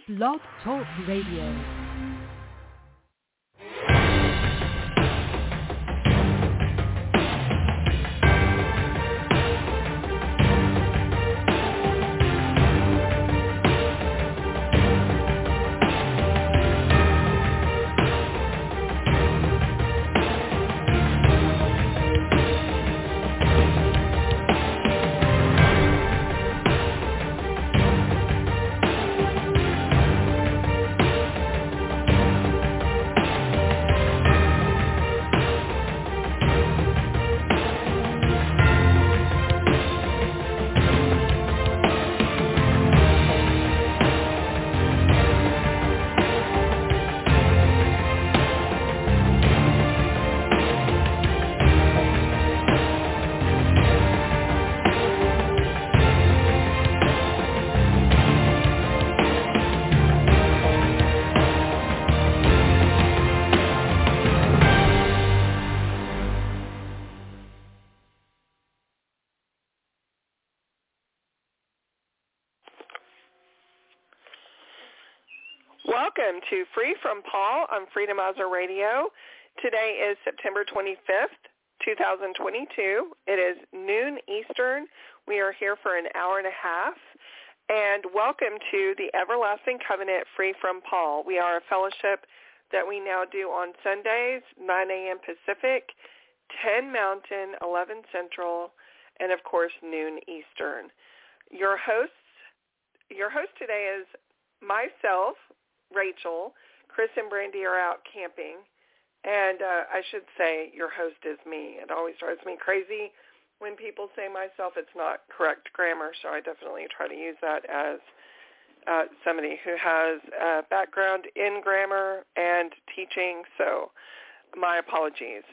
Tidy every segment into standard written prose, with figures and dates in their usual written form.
Blog Talk Radio. Welcome to Free from Paul on Freedomizer Radio. Today is September 25th, 2022. It is noon Eastern. We are here for an hour and a half. And welcome to the Everlasting Covenant Free from Paul. We are a fellowship that we now do on Sundays, 9 a.m. Pacific, 10 Mountain, 11 Central, and of course noon Eastern. Your host today is myself, Rachel. Chris and Brandy are out camping, and I should say your host is me. It always drives me crazy when people say myself. It's not correct grammar, so I definitely try to use that as somebody who has a background in grammar and teaching, so my apologies.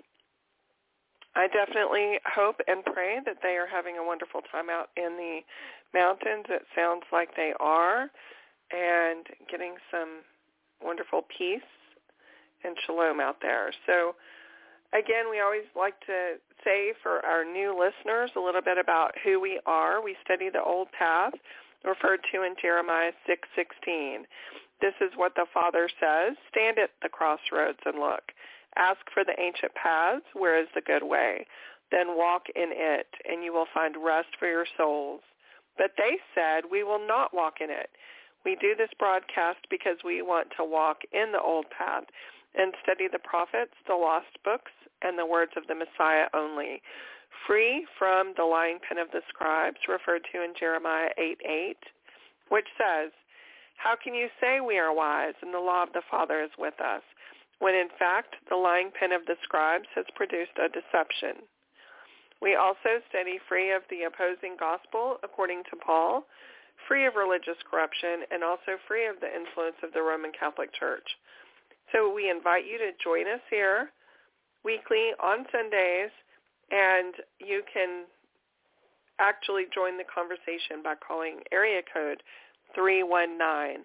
I definitely hope and pray that they are having a wonderful time out in the mountains. It sounds like they are, and getting some wonderful peace and shalom out there. So, again, we always like to say for our new listeners a little bit about who we are. We study the old path, referred to in Jeremiah 6:16. This is what the Father says: stand at the crossroads and look. Ask for the ancient paths, where is the good way? Then walk in it, and you will find rest for your souls. But they said, we will not walk in it. We do this broadcast because we want to walk in the old path and study the prophets, the lost books, and the words of the Messiah only, free from the lying pen of the scribes, referred to in Jeremiah 8:8, which says, how can you say we are wise and the law of the Father is with us, when in fact the lying pen of the scribes has produced a deception? We also study free of the opposing gospel, according to Paul, free of religious corruption, and also free of the influence of the Roman Catholic Church. So we invite you to join us here weekly on Sundays, and you can actually join the conversation by calling area code 319-527-6208.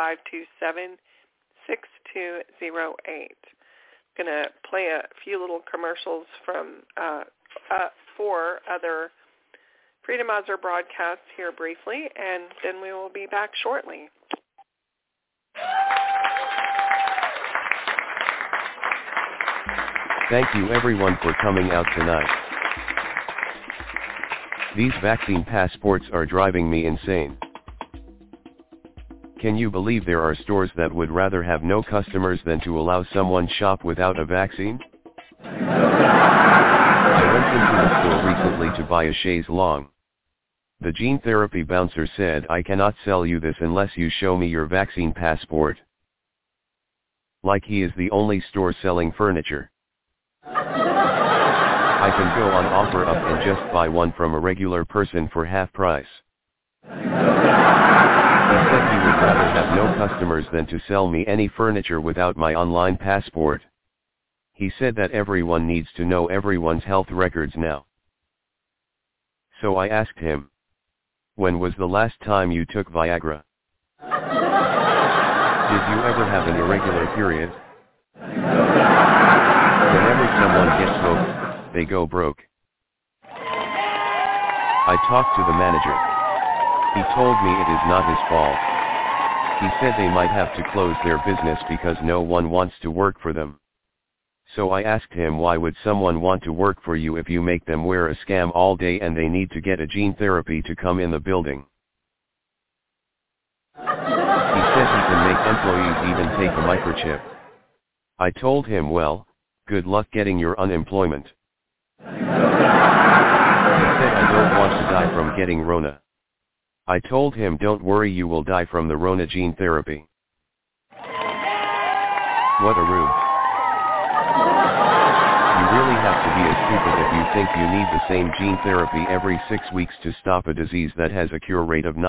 I'm going to play a few little commercials from 4 other Freedomizer broadcasts here briefly, and then we will be back shortly. Thank you everyone for coming out tonight. These vaccine passports are driving me insane. Can you believe there are stores that would rather have no customers than to allow someone shop without a vaccine? I went into the store recently to buy a chaise longue. The gene therapy bouncer said, I cannot sell you this unless you show me your vaccine passport. Like he is the only store selling furniture. I can go on OfferUp and just buy one from a regular person for half price. He said he would rather have no customers than to sell me any furniture without my online passport. He said that everyone needs to know everyone's health records now. So I asked him, when was the last time you took Viagra? Did you ever have an irregular period? Whenever someone gets hooked, they go broke. I talked to the manager. He told me it is not his fault. He said they might have to close their business because no one wants to work for them. So I asked him, why would someone want to work for you if you make them wear a scam all day and they need to get a gene therapy to come in the building? He said he can make employees even take a microchip. I told him, well, good luck getting your unemployment. He said, I don't want to die from getting Rona. I told him, don't worry, you will die from the Rona gene therapy. What a rube. You really have to be as stupid if you think you need the same gene therapy every 6 weeks to stop a disease that has a cure rate of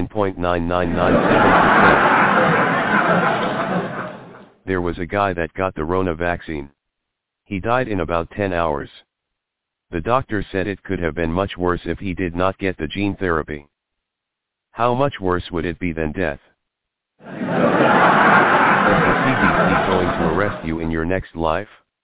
99.9997%. There was a guy that got the Rona vaccine. He died in about 10 hours. The doctor said it could have been much worse if he did not get the gene therapy. How much worse would it be than death? Is the CDC going to arrest you in your next life?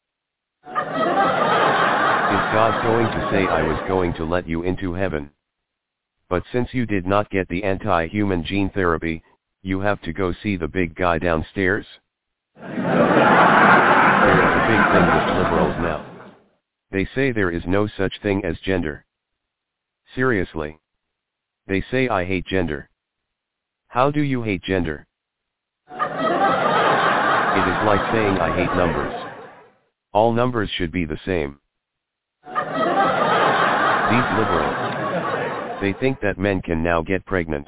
Is God going to say, I was going to let you into heaven? But since you did not get the anti-human gene therapy, you have to go see the big guy downstairs? There is a big thing with liberals now. They say there is no such thing as gender. Seriously. They say I hate gender. How do you hate gender? It is like saying I hate numbers. All numbers should be the same. These liberals, they think that men can now get pregnant.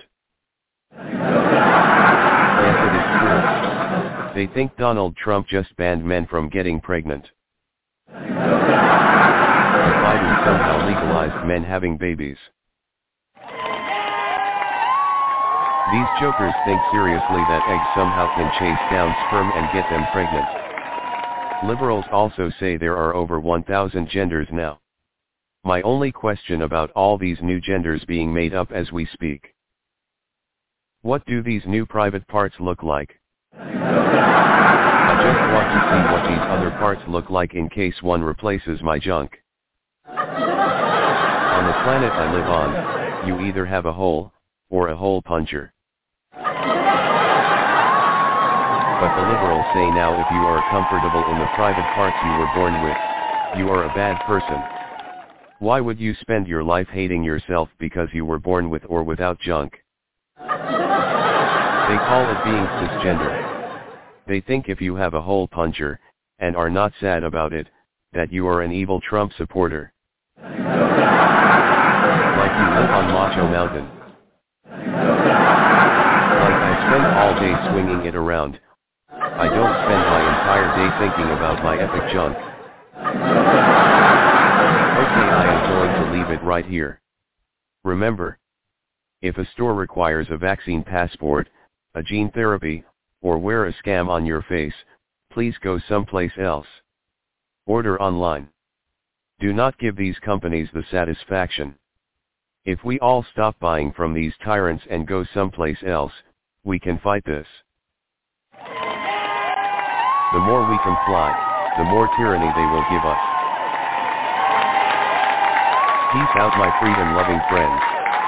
Yes, it is true. They think Donald Trump just banned men from getting pregnant. But Biden somehow legalized men having babies. These jokers think seriously that eggs somehow can chase down sperm and get them pregnant. Liberals also say there are over 1,000 genders now. My only question about all these new genders being made up as we speak. What do these new private parts look like? I just want to see what these other parts look like in case one replaces my junk. On the planet I live on, you either have a hole, or a hole puncher. But the liberals say now if you are comfortable in the private parts you were born with, you are a bad person. Why would you spend your life hating yourself because you were born with or without junk? They call it being cisgender. They think if you have a hole puncher, and are not sad about it, that you are an evil Trump supporter. Like you live on Macho Mountain. Like I spend all day swinging it around. I don't spend my entire day thinking about my epic junk. Okay, I am going to leave it right here. Remember, if a store requires a vaccine passport, a gene therapy, or wear a scam on your face, please go someplace else. Order online. Do not give these companies the satisfaction. If we all stop buying from these tyrants and go someplace else, we can fight this. The more we comply, the more tyranny they will give us. Peace out, my freedom-loving friends.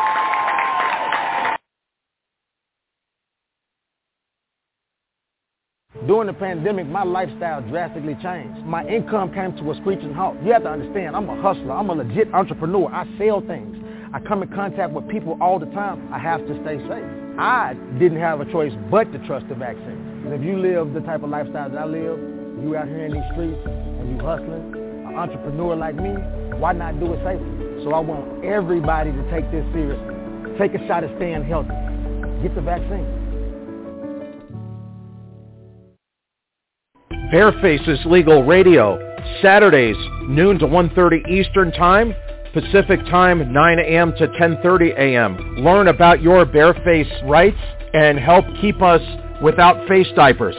During the pandemic, my lifestyle drastically changed. My income came to a screeching halt. You have to understand, I'm a hustler. I'm a legit entrepreneur. I sell things. I come in contact with people all the time. I have to stay safe. I didn't have a choice but to trust the vaccine. And if you live the type of lifestyle that I live, you out here in these streets and you hustling, an entrepreneur like me, why not do it safely? So I want everybody to take this seriously. Take a shot at staying healthy. Get the vaccine. Bareface's Legal Radio, Saturdays, noon to 1:30 Eastern Time, Pacific Time, 9 a.m. to 10:30 a.m. Learn about your bareface rights and help keep us without face diapers.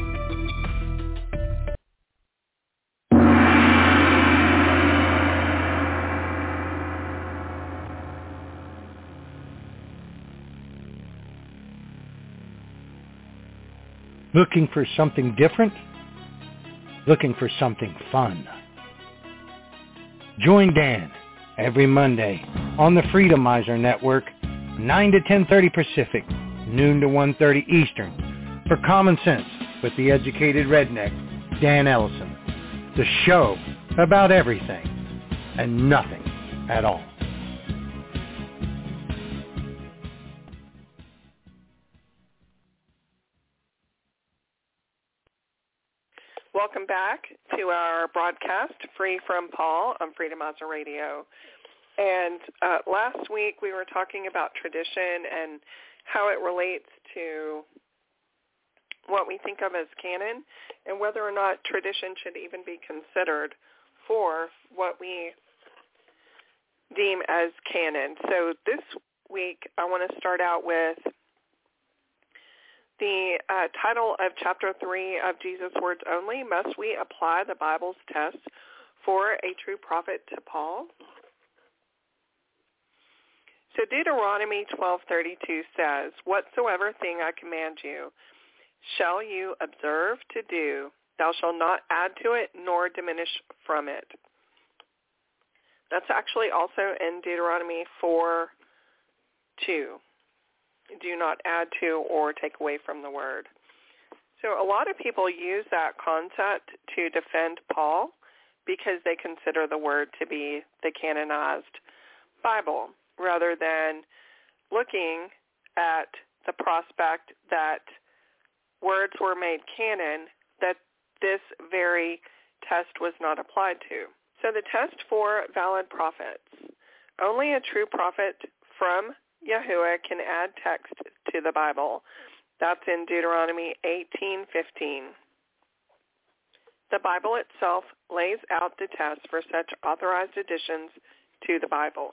Looking for something different? Looking for something fun? Join Dan every Monday on the Freedomizer Network, 9 to 10:30 Pacific, noon to 1:30 Eastern, for Common Sense with the educated redneck, Dan Ellison. The show about everything and nothing at all. Welcome back to our broadcast, Free from Paul, on Freedom Mazza Radio. And last week we were talking about tradition and how it relates to what we think of as canon and whether or not tradition should even be considered for what we deem as canon. So this week I want to start out with the title of Chapter 3 of Jesus' Words Only, Must We Apply the Bible's Test for a True Prophet to Paul? So Deuteronomy 12:32 says, Whatsoever thing I command you, shall you observe to do, thou shalt not add to it nor diminish from it. That's actually also in Deuteronomy 4:2. Do not add to or take away from the word. So a lot of people use that concept to defend Paul because they consider the word to be the canonized Bible, rather than looking at the prospect that words were made canon that this very test was not applied to. So the test for valid prophets. Only a true prophet from Yahuwah can add text to the Bible. That's in Deuteronomy 18:15. The Bible itself lays out the test for such authorized additions to the Bible.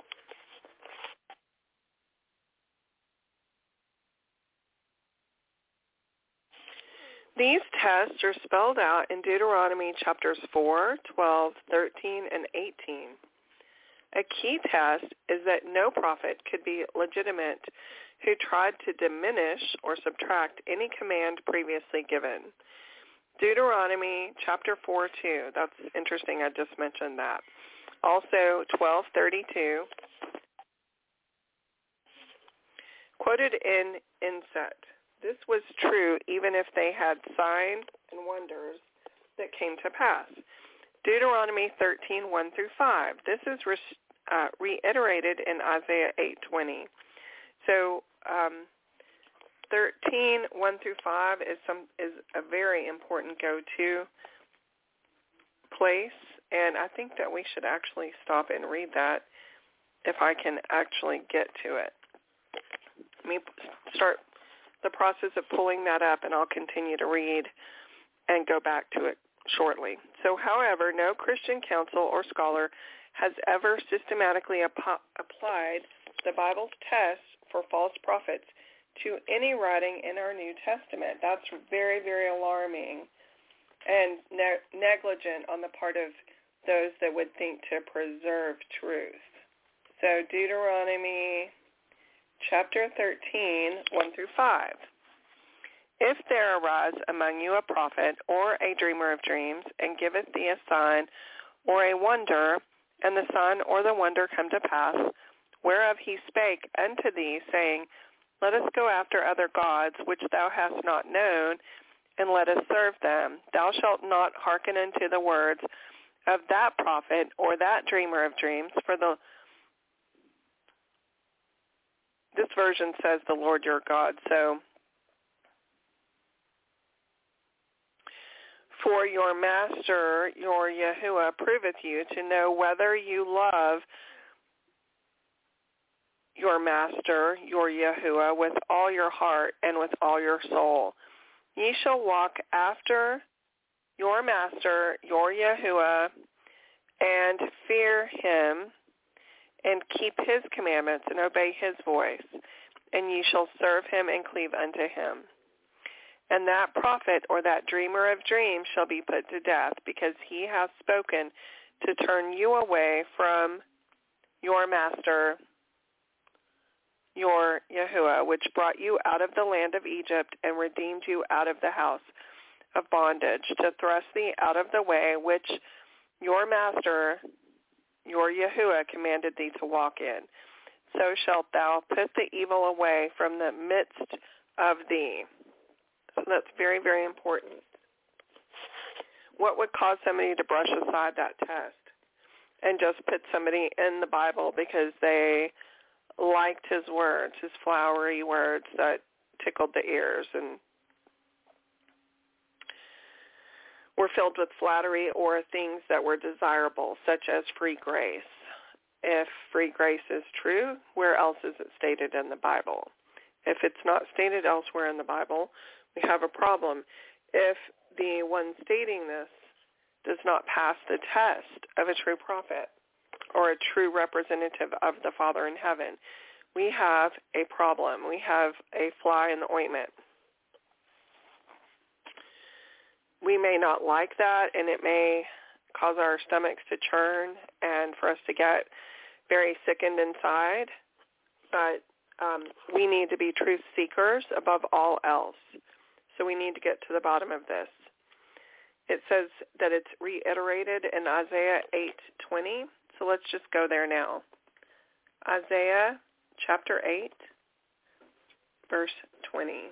These tests are spelled out in Deuteronomy chapters 4, 12, 13, and 18. A key test is that no prophet could be legitimate who tried to diminish or subtract any command previously given. Deuteronomy chapter 4:2. That's interesting. I just mentioned that. Also 12:32. Quoted in Inset. This was true even if they had signs and wonders that came to pass. Deuteronomy 13:1-5. This is reiterated in Isaiah 8:20. So 13:1-5 is a very important go-to place, and I think that we should actually stop and read that if I can actually get to it. Let me start the process of pulling that up, and I'll continue to read and go back to it shortly. So, however, no Christian council or scholar has ever systematically applied the Bible's test for false prophets to any writing in our New Testament. That's very, very alarming and negligent on the part of those that would think to preserve truth. So Deuteronomy chapter 13:1-5. If there arise among you a prophet or a dreamer of dreams, and giveth thee a sign or a wonder, and the sign or the wonder come to pass, whereof he spake unto thee, saying, Let us go after other gods, which thou hast not known, and let us serve them. Thou shalt not hearken unto the words of that prophet or that dreamer of dreams, for this version says the Lord your God. So, for your master, your Yahuwah, proveth you to know whether you love your master, your Yahuwah, with all your heart and with all your soul. Ye shall walk after your master, your Yahuwah, and fear him, and keep his commandments, and obey his voice, and ye shall serve him and cleave unto him. And that prophet or that dreamer of dreams shall be put to death, because he hath spoken to turn you away from your master, your Yahuwah, which brought you out of the land of Egypt and redeemed you out of the house of bondage, to thrust thee out of the way which your master, your Yahuwah, commanded thee to walk in. So shalt thou put the evil away from the midst of thee. So that's very, very important. What would cause somebody to brush aside that test and just put somebody in the Bible because they liked his words, his flowery words that tickled the ears and were filled with flattery or things that were desirable, such as free grace? If free grace is true, where else is it stated in the Bible? If it's not stated elsewhere in the Bible, we have a problem. If the one stating this does not pass the test of a true prophet or a true representative of the Father in heaven, we have a problem. We have a fly in the ointment. We may not like that, and it may cause our stomachs to churn and for us to get very sickened inside, but we need to be truth seekers above all else. So we need to get to the bottom of this. It says that it's reiterated in Isaiah 8:20, so let's just go there now. Isaiah chapter 8, verse 20.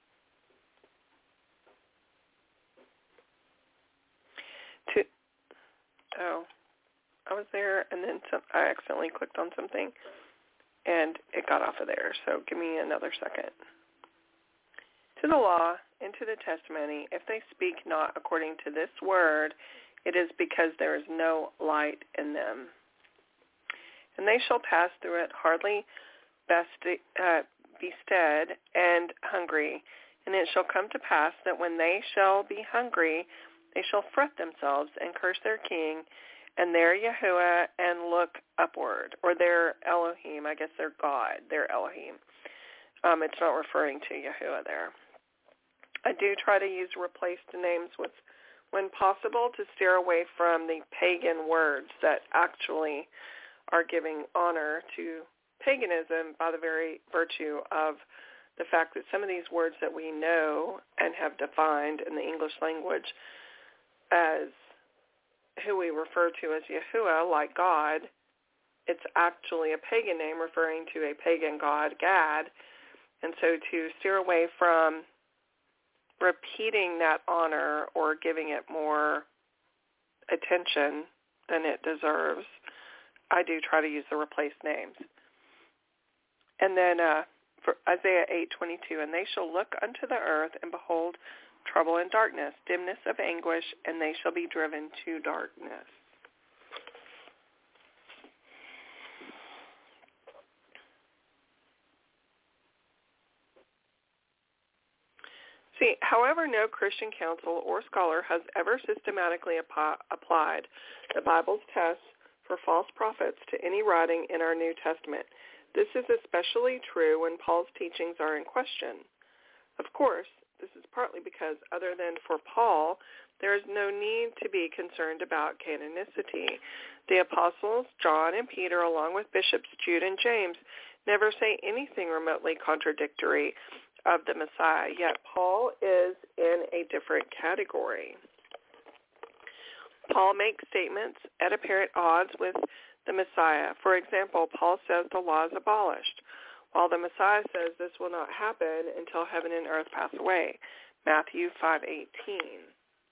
I was there, and then I accidentally clicked on something, and it got off of there, so give me another second. To the law and to the testimony, if they speak not according to this word, it is because there is no light in them. And they shall pass through it hardly bestead and hungry. And it shall come to pass that when they shall be hungry, they shall fret themselves and curse their king and their Yahuwah and look upward, or their Elohim. I guess their God, their Elohim. It's not referring to Yahuwah there. I do try to use replaced names when possible to steer away from the pagan words that actually are giving honor to paganism by the very virtue of the fact that some of these words that we know and have defined in the English language as who we refer to as Yahuwah, like God, it's actually a pagan name referring to a pagan god, Gad. And so to steer away from repeating that honor or giving it more attention than it deserves, I do try to use the replaced names. And then for Isaiah 8:22, and they shall look unto the earth and behold trouble and darkness, dimness of anguish, and they shall be driven to darkness. See, however, no Christian council or scholar has ever systematically applied the Bible's tests for false prophets to any writing in our New Testament. This is especially true when Paul's teachings are in question. Of course, this is partly because, other than for Paul, there is no need to be concerned about canonicity. The apostles, John and Peter, along with bishops Jude and James, never say anything remotely contradictory of the Messiah, yet Paul is in a different category. Paul makes statements at apparent odds with the Messiah. For example, Paul says the law is abolished, while the Messiah says this will not happen until heaven and earth pass away. Matthew 5:18.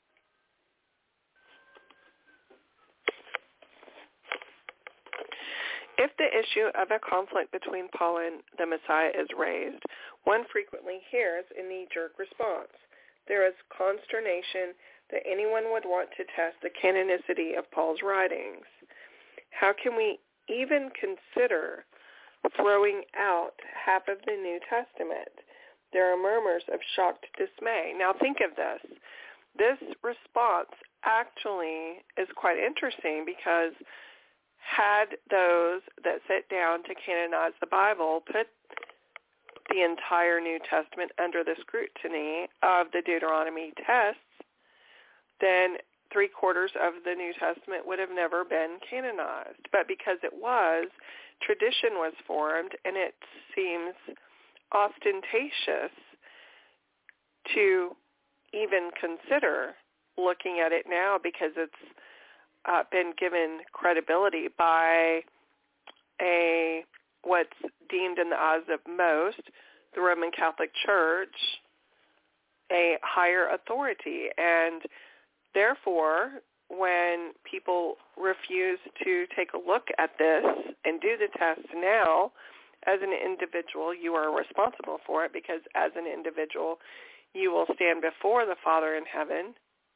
If the issue of a conflict between Paul and the Messiah is raised, one frequently hears a knee-jerk response. There is consternation that anyone would want to test the canonicity of Paul's writings. How can we even consider throwing out half of the New Testament? There are murmurs of shocked dismay. Now think of this. This response actually is quite interesting because had those that sit down to canonize the Bible put the entire New Testament under the scrutiny of the Deuteronomy tests, then 3/4 of the New Testament would have never been canonized. But because it was, tradition was formed, and it seems ostentatious to even consider looking at it now because it's been given credibility by what's deemed in the eyes of most the Roman Catholic Church a higher authority. And therefore, when people refuse to take a look at this and do the test now, as an individual, you are responsible for it, because as an individual, you will stand before the Father in heaven.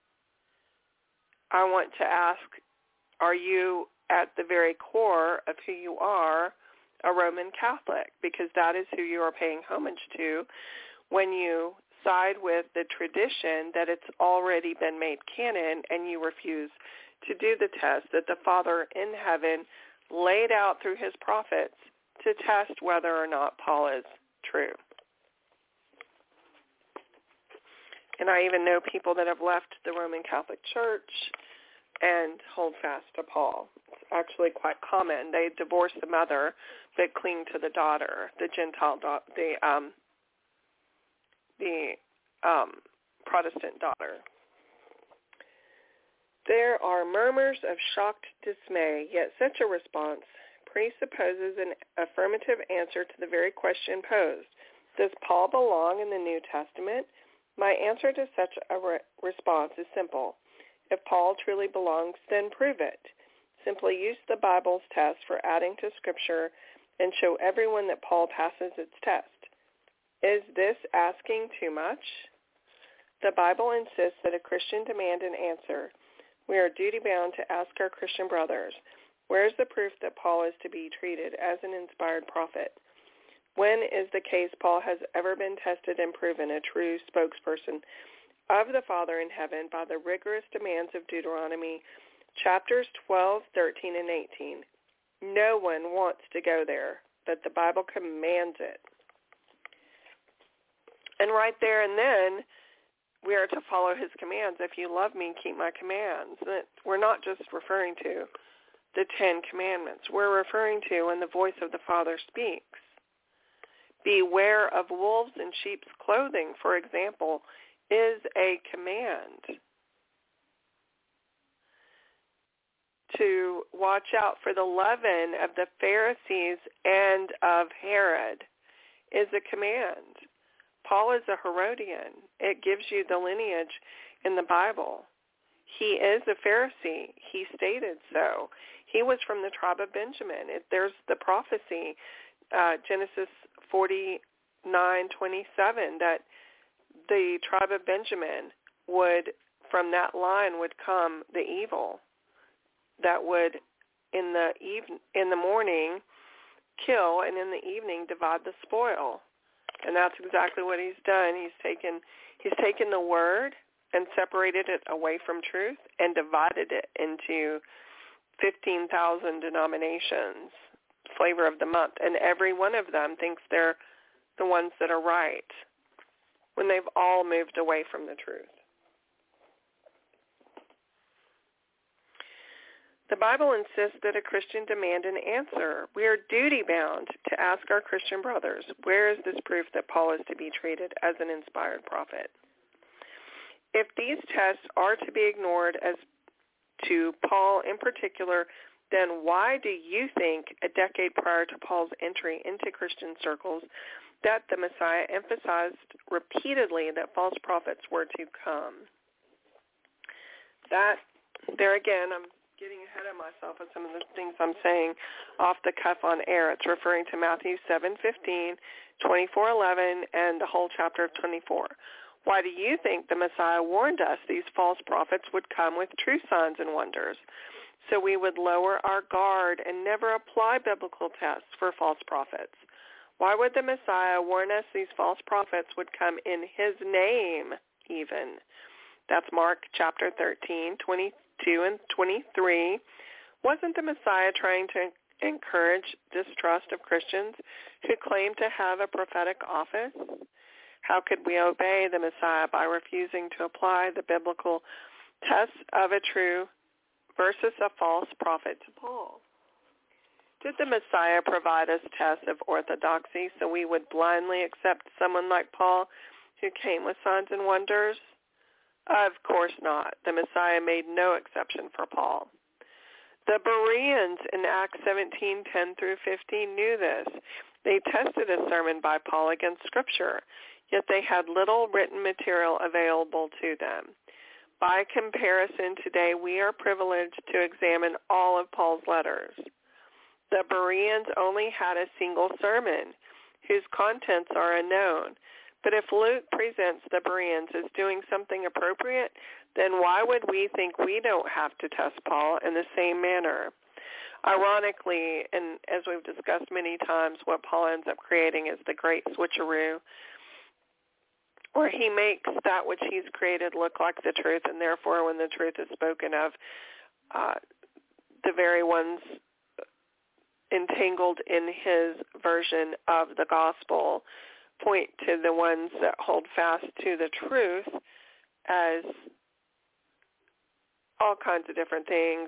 I want to ask, are you at the very core of who you are a Roman Catholic? Because that is who you are paying homage to when you side with the tradition that it's already been made canon and you refuse to do the test that the Father in heaven laid out through his prophets to test whether or not Paul is true. And I even know people that have left the Roman Catholic Church and hold fast to Paul. It's actually quite common. They divorce the mother but cling to the daughter, the Gentile the Protestant daughter. There are murmurs of shocked dismay, yet such a response presupposes an affirmative answer to the very question posed. Does Paul belong in the New Testament? My answer to such a response is simple. If Paul truly belongs, then prove it. Simply use the Bible's test for adding to Scripture and show everyone that Paul passes its test. Is this asking too much? The Bible insists that a Christian demand an answer. We are duty-bound to ask our Christian brothers, where is the proof that Paul is to be treated as an inspired prophet? When is the case Paul has ever been tested and proven a true spokesperson of the Father in heaven by the rigorous demands of Deuteronomy chapters 12, 13, and 18? No one wants to go there, but the Bible commands it. And right there and then, we are to follow his commands. If you love me, keep my commands. We're not just referring to the 10 Commandments. We're referring to when the voice of the Father speaks. Beware of wolves in sheep's clothing, for example, is a command. To watch out for the leaven of the Pharisees and of Herod is a command. Paul is a Herodian. It gives you the lineage in the Bible. He is a Pharisee. He stated so. He was from the tribe of Benjamin. There's the prophecy, Genesis 49:27, that the tribe of Benjamin would, from that line would come the evil that would in the morning kill and in the evening divide the spoil. And that's exactly what he's done. He's taken the word and separated it away from truth and divided it into 15,000 denominations, flavor of the month. And every one of them thinks they're the ones that are right when they've all moved away from the truth. The Bible insists that a Christian demand an answer. We are duty-bound to ask our Christian brothers, where is this proof that Paul is to be treated as an inspired prophet? If these tests are to be ignored as to Paul in particular, then why do you think a decade prior to Paul's entry into Christian circles that the Messiah emphasized repeatedly that false prophets were to come? That, there again, I'm getting ahead of myself with some of the things I'm saying off the cuff on air. It's referring to Matthew 7:15, 24:11, and the whole chapter of 24. Why do you think the Messiah warned us these false prophets would come with true signs and wonders? So we would lower our guard and never apply biblical tests for false prophets. Why would the Messiah warn us these false prophets would come in his name even? That's Mark chapter 13, 22 and 23. Wasn't the Messiah trying to encourage distrust of Christians who claim to have a prophetic office? How could we obey the Messiah by refusing to apply the biblical tests of a true versus a false prophet to Paul? Did the Messiah provide us tests of orthodoxy so we would blindly accept someone like Paul who came with signs and wonders? Of course not. The Messiah made no exception for Paul. The Bereans in Acts 17:10 through 15 knew this. They tested a sermon by Paul against Scripture, yet they had little written material available to them. By comparison, today we are privileged to examine all of Paul's letters. The Bereans only had a single sermon, whose contents are unknown. But if Luke presents the Bereans as doing something appropriate, then why would we think we don't have to test Paul in the same manner? Ironically, and as we've discussed many times, what Paul ends up creating is the great switcheroo, where he makes that which he's created look like the truth, and therefore when the truth is spoken of, the very ones entangled in his version of the gospel point to the ones that hold fast to the truth as all kinds of different things.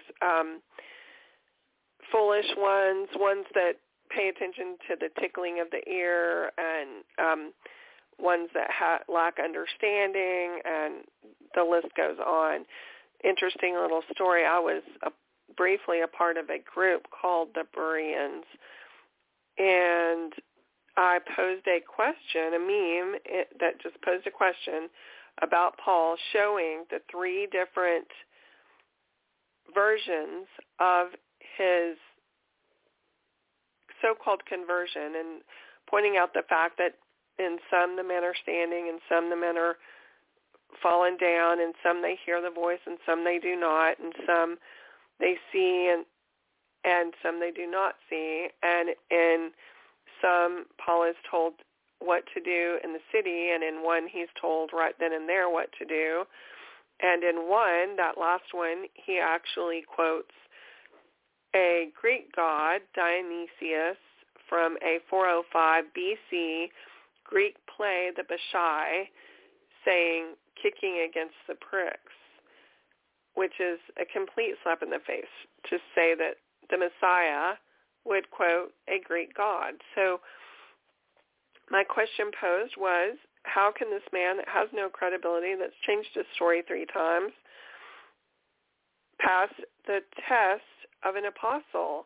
Foolish ones that pay attention to the tickling of the ear, and ones that lack understanding, and the list goes on. Interesting little story. I was briefly a part of a group called the Bereans, and I posed a question, a meme that just posed a question about Paul, showing the three different versions of his so-called conversion, and pointing out the fact that in some the men are standing, and some the men are fallen down, and some they hear the voice, and some they do not, and some they see, and some they do not see. And in some, Paul is told what to do in the city, and in one he's told right then and there what to do. And in one, that last one, he actually quotes a Greek god, Dionysius, from a 405 BC Greek play, the Bacchae, saying, kicking against the pricks, which is a complete slap in the face to say that the Messiah would quote a Greek god. So my question posed was, how can this man that has no credibility, that's changed his story 3 times, pass the test of an apostle?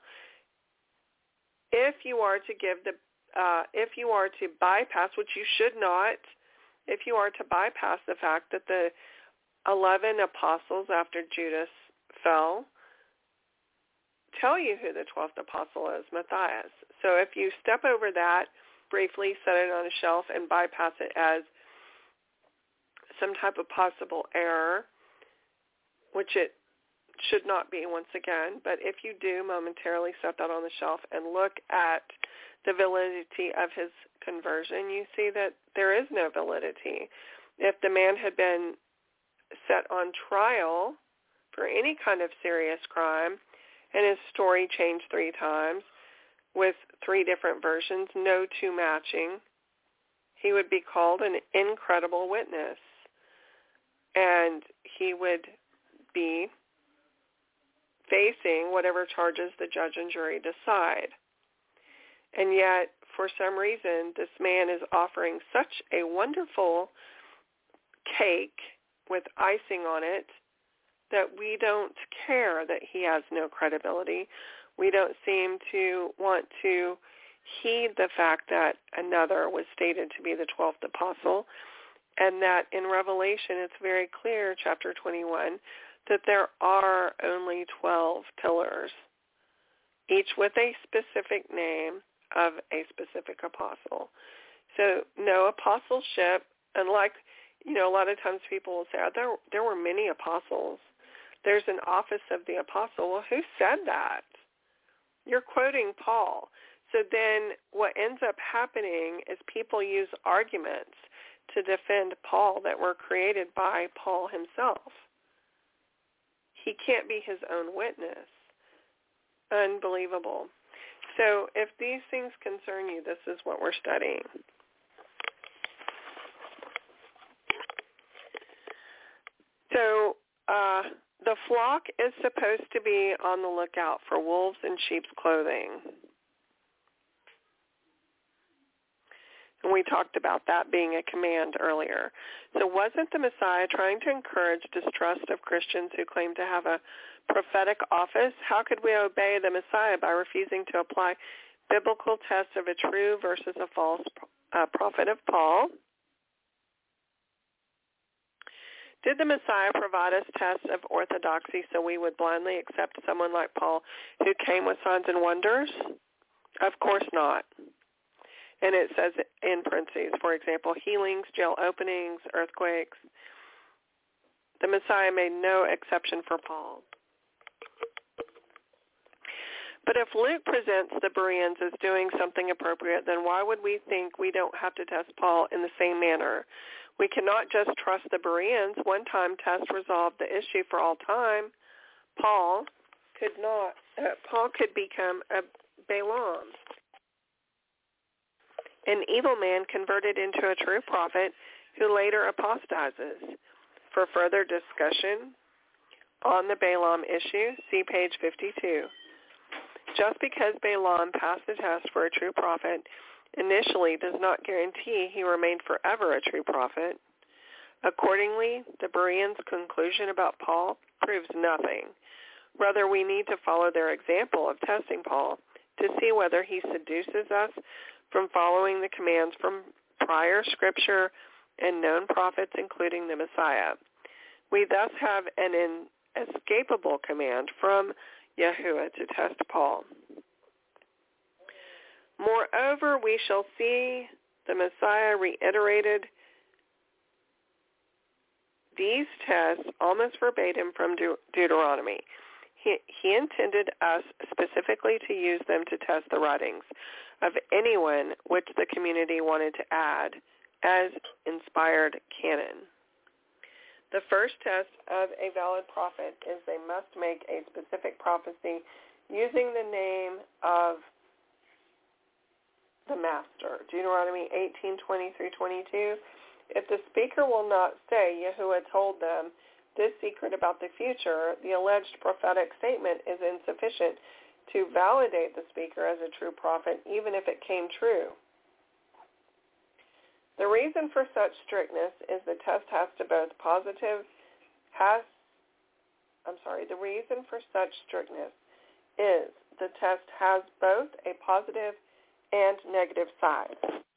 If you are to if you are to bypass, which you should not, if you are to bypass the fact that the 11 apostles after Judas fell tell you who the 12th apostle is, Matthias. So if you step over that, briefly set it on a shelf and bypass it as some type of possible error, which it should not be once again, but if you do momentarily set that on the shelf and look at the validity of his conversion, you see that there is no validity. If the man had been set on trial for any kind of serious crime and his story changed 3 times with 3 different versions, no 2 matching, he would be called an incredible witness, and he would be facing whatever charges the judge and jury decide. And yet, for some reason, this man is offering such a wonderful cake with icing on it that we don't care that he has no credibility. We don't seem to want to heed the fact that another was stated to be the 12th apostle, and that in Revelation it's very clear, chapter 21, that there are only 12 pillars, each with a specific name of a specific apostle. So no apostleship, unlike, a lot of times people will say, there were many apostles. There's an office of the apostle. Well, who said that? You're quoting Paul. So then what ends up happening is people use arguments to defend Paul that were created by Paul himself. He can't be his own witness. Unbelievable. So if these things concern you, this is what we're studying. So the flock is supposed to be on the lookout for wolves in sheep's clothing. And we talked about that being a command earlier. So wasn't the Messiah trying to encourage distrust of Christians who claim to have a prophetic office? How could we obey the Messiah by refusing to apply biblical test of a true versus a false prophet of Paul. Did the Messiah provide us tests of orthodoxy so we would blindly accept someone like Paul who came with signs and wonders? Of course not. And it says in parentheses, for example, healings, jail openings, earthquakes. The Messiah made no exception for Paul. But if Luke presents the Bereans as doing something appropriate, then why would we think we don't have to test Paul in the same manner? We cannot just trust the Bereans. One-time test resolved the issue for all time. Paul could become a Balaam, an evil man converted into a true prophet who later apostatizes. For further discussion on the Balaam issue, see page 52. Just because Balaam passed the test for a true prophet initially does not guarantee he remained forever a true prophet. Accordingly, the Bereans' conclusion about Paul proves nothing. Rather, we need to follow their example of testing Paul to see whether he seduces us from following the commands from prior scripture and known prophets, including the Messiah. We thus have an inescapable command from Yahuwah to test Paul. Moreover, we shall see the Messiah reiterated these tests almost verbatim from Deuteronomy. He intended us specifically to use them to test the writings of anyone which the community wanted to add as inspired canon. The first test of a valid prophet is they must make a specific prophecy using the name of the master. Deuteronomy 18:20 through 22. If the speaker will not say, Yahuwah told them this secret about the future, the alleged prophetic statement is insufficient to validate the speaker as a true prophet, even if it came true. The reason for such strictness is the test has to both the reason for such strictness is the test has both a positive and negative side.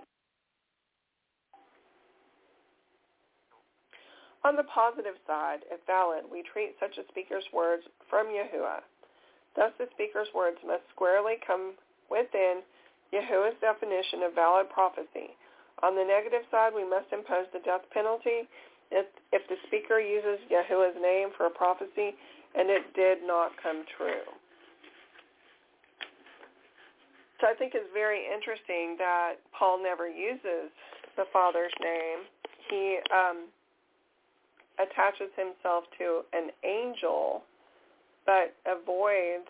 On the positive side, if valid, we treat such a speaker's words from Yahuwah. Thus, the speaker's words must squarely come within Yahuwah's definition of valid prophecy. On the negative side, we must impose the death penalty if the speaker uses Yahuwah's name for a prophecy and it did not come true. So I think it's very interesting that Paul never uses the Father's name. He attaches himself to an angel, but avoids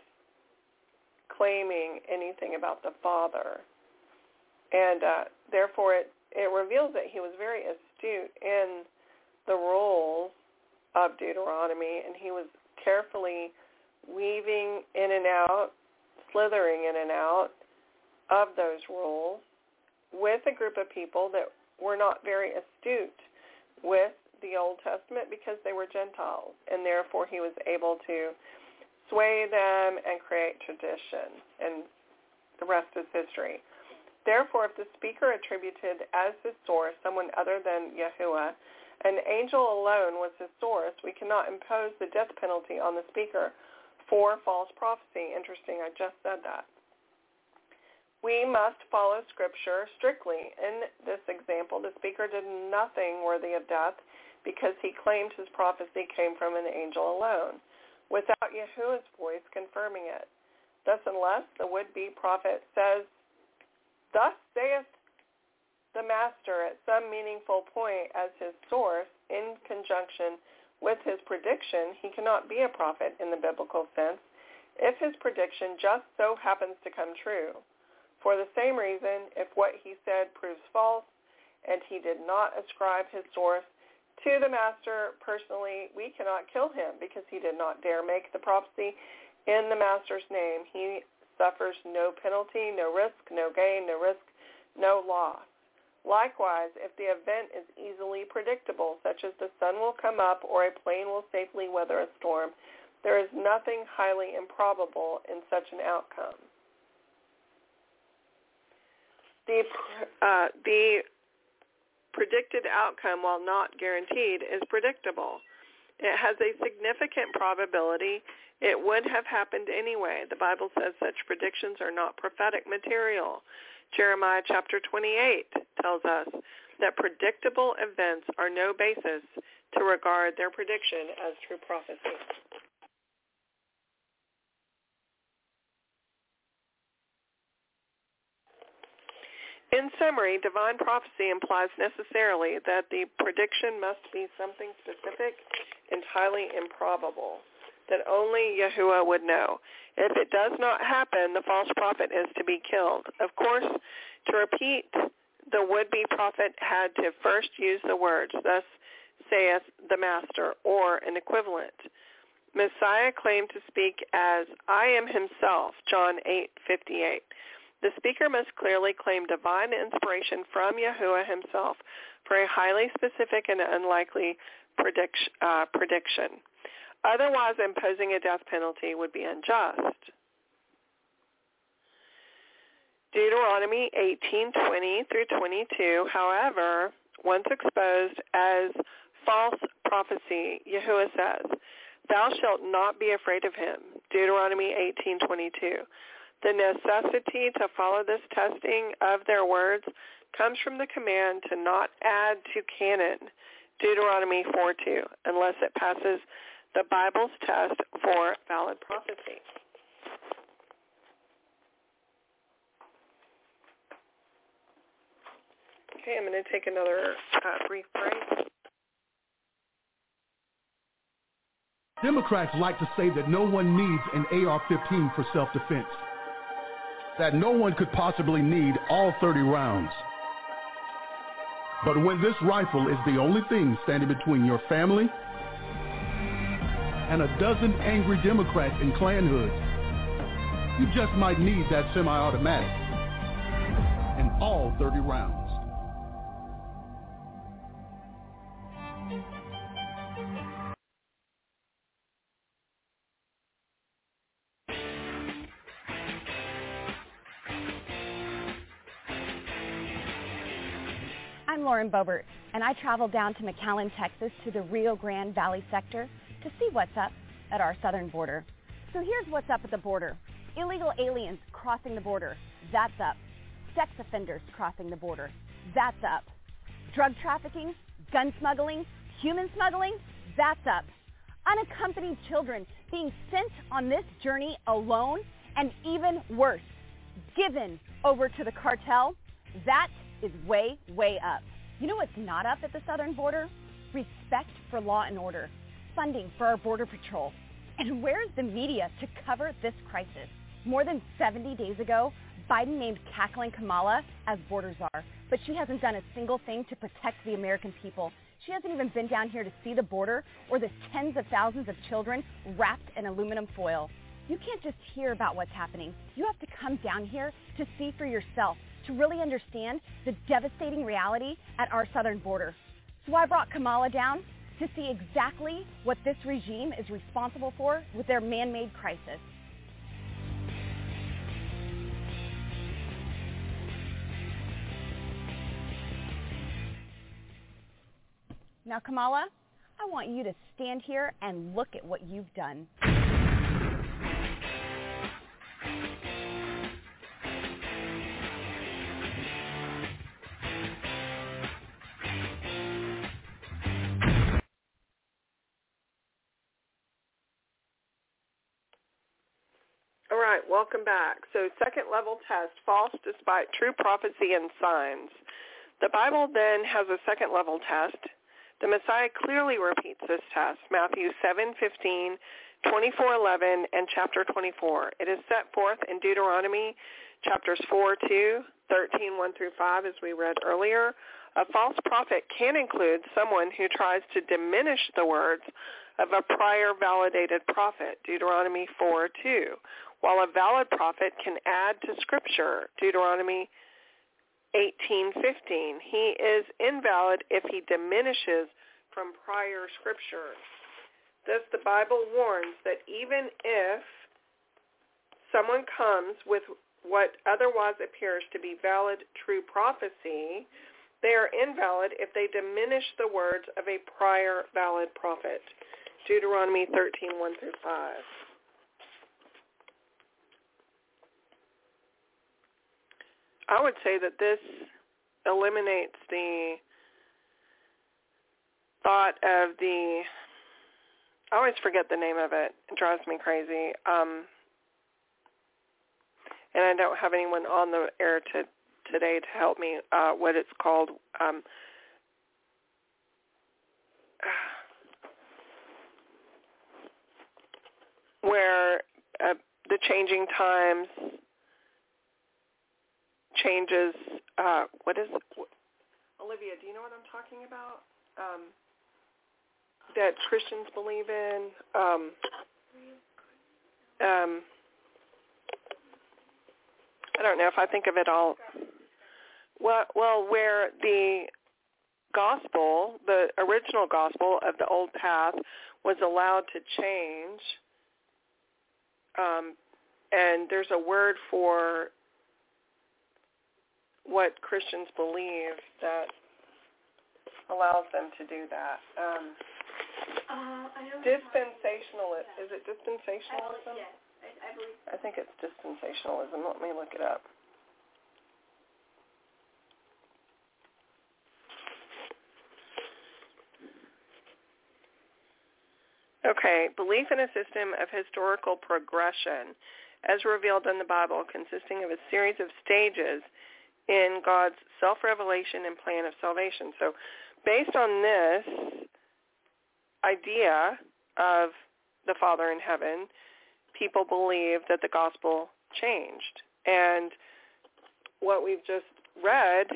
claiming anything about the Father. And therefore, it reveals that he was very astute in the rules of Deuteronomy, and he was carefully weaving in and out, slithering in and out of those rules with a group of people that were not very astute with the Old Testament because they were Gentiles, and therefore he was able to sway them and create tradition, and the rest is history. Therefore, if the speaker attributed as his source someone other than Yahuwah, an angel alone was his source, we cannot impose the death penalty on the speaker for false prophecy. Interesting, I just said that. We must follow Scripture strictly. In this example, the speaker did nothing worthy of death because he claimed his prophecy came from an angel alone, without Yahuwah's voice confirming it. Thus, unless the would-be prophet says, "Thus saith the Master," at some meaningful point as his source, in conjunction with his prediction, he cannot be a prophet in the biblical sense if his prediction just so happens to come true. For the same reason, if what he said proves false and he did not ascribe his source to the Master personally, we cannot kill him because he did not dare make the prophecy in the Master's name. He suffers no penalty, no risk, no gain, no risk, no loss. Likewise, if the event is easily predictable, such as the sun will come up or a plane will safely weather a storm, there is nothing highly improbable in such an outcome. The predicted outcome, while not guaranteed, is predictable. It has a significant probability it would have happened anyway. The Bible says such predictions are not prophetic material. Jeremiah chapter 28 tells us that predictable events are no basis to regard their prediction as true prophecy. In summary, divine prophecy implies necessarily that the prediction must be something specific and highly improbable that only Yahuwah would know. If it does not happen, the false prophet is to be killed. Of course, to repeat, the would-be prophet had to first use the words, "Thus saith the Master," or an equivalent. Messiah claimed to speak as, "I am himself," John 8:58. The speaker must clearly claim divine inspiration from Yahuwah himself for a highly specific and unlikely prediction. Otherwise, imposing a death penalty would be unjust. Deuteronomy 18:20 through 22, however, once exposed as false prophecy, Yahuwah says, "Thou shalt not be afraid of him," Deuteronomy 18:22. The necessity to follow this testing of their words comes from the command to not add to canon, Deuteronomy 4:2, unless it passes the Bible's test for valid prophecy. Okay, I'm going to take another brief break. Democrats like to say that no one needs an AR-15 for self-defense, that no one could possibly need all 30 rounds. But when this rifle is the only thing standing between your family and a dozen angry Democrats in Klan hoods, you just might need that semi-automatic and all 30 rounds. I'm Lauren Boebert, and I traveled down to McAllen, Texas to the Rio Grande Valley sector to see what's up at our southern border. So here's what's up at the border. Illegal aliens crossing the border, that's up. Sex offenders crossing the border, that's up. Drug trafficking, gun smuggling, human smuggling, that's up. Unaccompanied children being sent on this journey alone, and even worse, given over to the cartel, that is way, way up. You know what's not up at the southern border? Respect for law and order, funding for our border patrol. And where's the media to cover this crisis? More than 70 days ago, Biden named cackling Kamala as border czar, but she hasn't done a single thing to protect the American people. She hasn't even been down here to see the border or the tens of thousands of children wrapped in aluminum foil. You can't just hear about what's happening. You have to come down here to see for yourself, to really understand the devastating reality at our southern border. So I brought Kamala down to see exactly what this regime is responsible for with their man-made crisis. Now, Kamala, I want you to stand here and look at what you've done. All right, welcome back. So second level test, false despite true prophecy and signs. The Bible then has a second level test. The Messiah clearly repeats this test, Matthew 7:15, 24:11, and chapter 24. It is set forth in Deuteronomy chapters 4:2, 13:1 through 5, as we read earlier. A false prophet can include someone who tries to diminish the words of a prior validated prophet, Deuteronomy 4:2, while a valid prophet can add to Scripture, Deuteronomy 18:15. He is invalid if he diminishes from prior Scripture. Thus, the Bible warns that even if someone comes with what otherwise appears to be valid, true prophecy, they are invalid if they diminish the words of a prior valid prophet. Deuteronomy 13, 1 through 5. I would say that this eliminates the thought of I always forget the name of it. It drives me crazy. And I don't have anyone on the air today to help me what it's called. Where the changing times changes, what is it? Olivia, do you know what I'm talking about? That Christians believe in. I don't know if I think of it all. Well, where the gospel, the original gospel of the old path, was allowed to change, and there's a word for what Christians believe that allows them to do that. Dispensationalism. Is it dispensationalism? Yes, I believe. I think it's dispensationalism. Let me look it up. Okay, belief in a system of historical progression as revealed in the Bible, consisting of a series of stages in God's self-revelation and plan of salvation. So based on this idea of the Father in heaven, people believe that the gospel changed. And what we've just read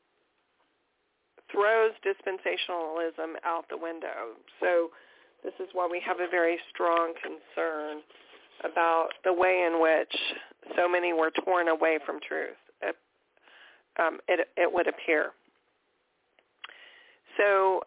throws dispensationalism out the window. So this is why we have a very strong concern about the way in which so many were torn away from truth, it would appear. So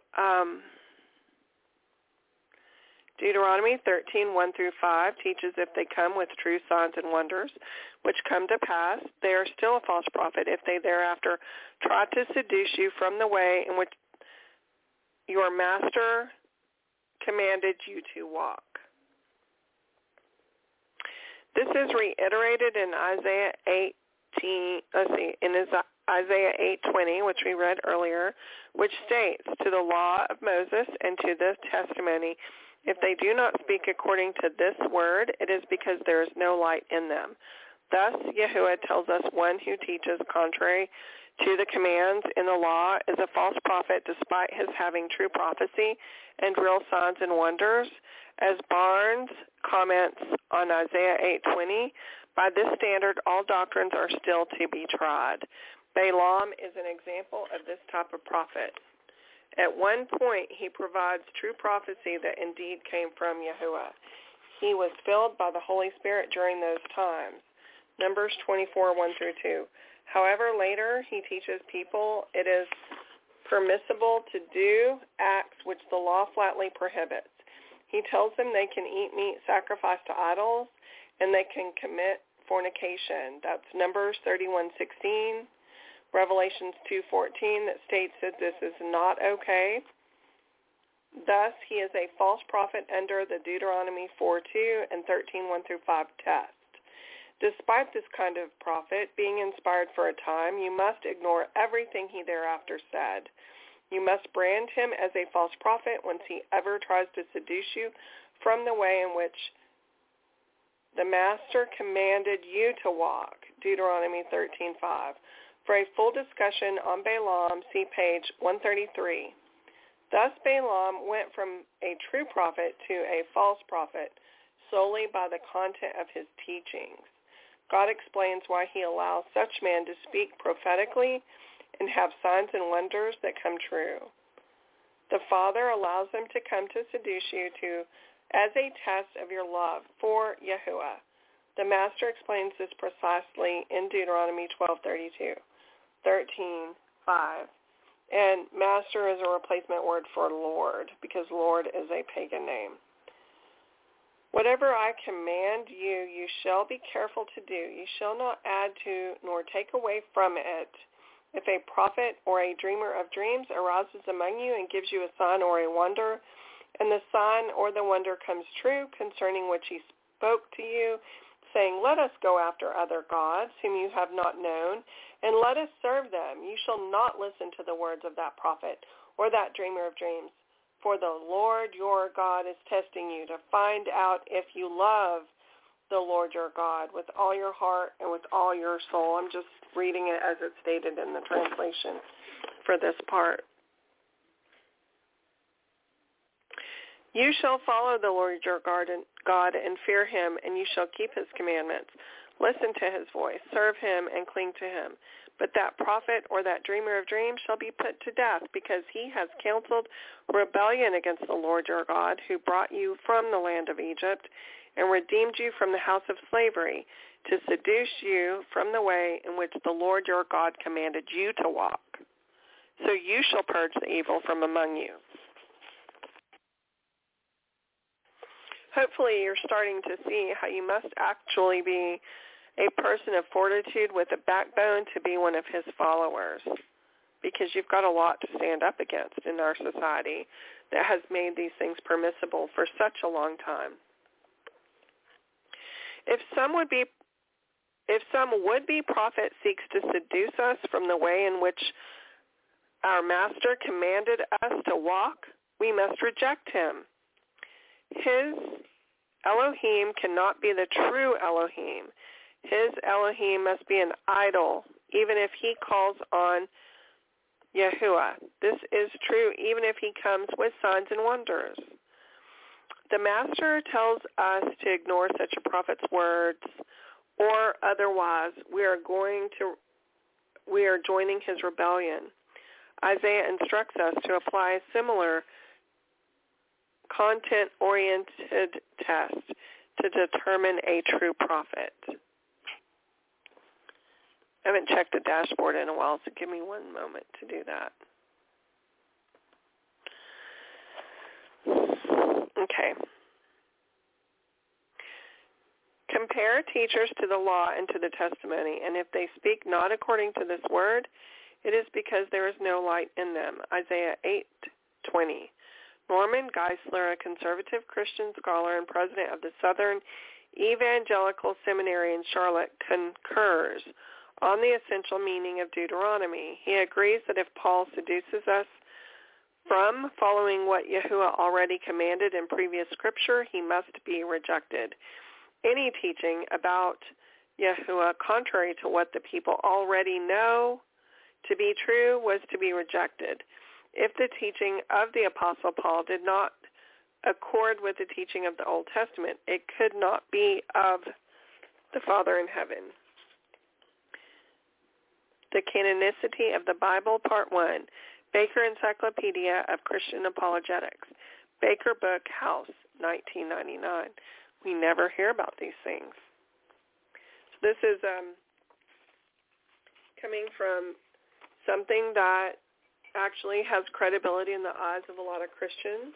Deuteronomy 13, 1 through 5 teaches if they come with true signs and wonders, which come to pass, they are still a false prophet if they thereafter try to seduce you from the way in which your master commanded you to walk. This is reiterated in Isaiah 8:20, which we read earlier, which states, to the law of Moses and to this testimony, if they do not speak according to this word, it is because there is no light in them. Thus, Yahuwah tells us one who teaches contrary to the commands in the law is a false prophet despite his having true prophecy and real signs and wonders. As Barnes comments on Isaiah 8:20, by this standard, all doctrines are still to be tried. Balaam is an example of this type of prophet. At one point, he provides true prophecy that indeed came from Yahuwah. He was filled by the Holy Spirit during those times. Numbers 24, 1 through 2. However, later he teaches people it is permissible to do acts which the law flatly prohibits. He tells them they can eat meat sacrificed to idols and they can commit fornication. That's Numbers 31:16, Revelations 2:14 that states that this is not okay. Thus, he is a false prophet under the Deuteronomy 4:2 and 13:1 through 5 test. Despite this kind of prophet being inspired for a time, you must ignore everything he thereafter said. You must brand him as a false prophet once he ever tries to seduce you from the way in which the Master commanded you to walk, Deuteronomy 13:5. For a full discussion on Balaam, see page 133. Thus Balaam went from a true prophet to a false prophet solely by the content of his teachings. God explains why he allows such men to speak prophetically and have signs and wonders that come true. The Father allows them to come to seduce you as a test of your love for Yahuwah. The Master explains this precisely in Deuteronomy 12:32, 13:5. And Master is a replacement word for Lord because Lord is a pagan name. Whatever I command you, you shall be careful to do. You shall not add to nor take away from it. If a prophet or a dreamer of dreams arises among you and gives you a sign or a wonder, and the sign or the wonder comes true concerning which he spoke to you, saying, let us go after other gods whom you have not known, and let us serve them. You shall not listen to the words of that prophet or that dreamer of dreams. For the Lord your God is testing you to find out if you love the Lord your God with all your heart and with all your soul. I'm just reading it as it's stated in the translation for this part. You shall follow the Lord your God and fear him, and you shall keep his commandments. Listen to his voice, serve him, and cling to him. But that prophet or that dreamer of dreams shall be put to death, because he has counseled rebellion against the Lord your God, who brought you from the land of Egypt and redeemed you from the house of slavery, to seduce you from the way in which the Lord your God commanded you to walk. So you shall purge the evil from among you. Hopefully you're starting to see how you must actually be a person of fortitude with a backbone to be one of his followers, because you've got a lot to stand up against in our society that has made these things permissible for such a long time. If some would-be prophet seeks to seduce us from the way in which our master commanded us to walk, we must reject him. His Elohim cannot be the true Elohim. His Elohim must be an idol, even if he calls on Yahuwah. This is true even if he comes with signs and wonders. The Master tells us to ignore such a prophet's words, or otherwise we are joining his rebellion. Isaiah instructs us to apply a similar content-oriented test to determine a true prophet. I haven't checked the dashboard in a while, so give me one moment to do that. Okay. Compare teachers to the law and to the testimony, and if they speak not according to this word, it is because there is no light in them. Isaiah 8:20. Norman Geisler, a conservative Christian scholar and president of the Southern Evangelical Seminary in Charlotte, concurs on the essential meaning of Deuteronomy. He agrees that if Paul seduces us from following what Yahuwah already commanded in previous scripture, he must be rejected. Any teaching about Yahuwah contrary to what the people already know to be true was to be rejected. If the teaching of the Apostle Paul did not accord with the teaching of the Old Testament, it could not be of the Father in heaven. The Canonicity of the Bible, Part 1, Baker Encyclopedia of Christian Apologetics, Baker Book House, 1999. We never hear about these things. So this is coming from something that actually has credibility in the eyes of a lot of Christians,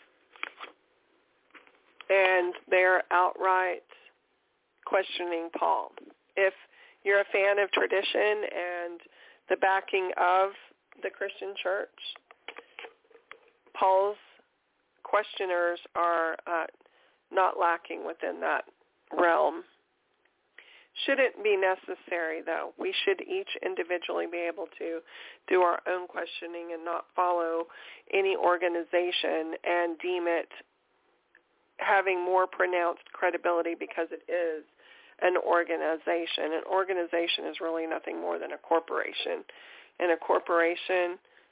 and they're outright questioning Paul. If you're a fan of tradition and the backing of the Christian church, Paul's questioners are not lacking within that realm. Shouldn't be necessary, though. We should each individually be able to do our own questioning and not follow any organization and deem it having more pronounced credibility because it is an organization. An organization is really nothing more than a corporation. And a corporation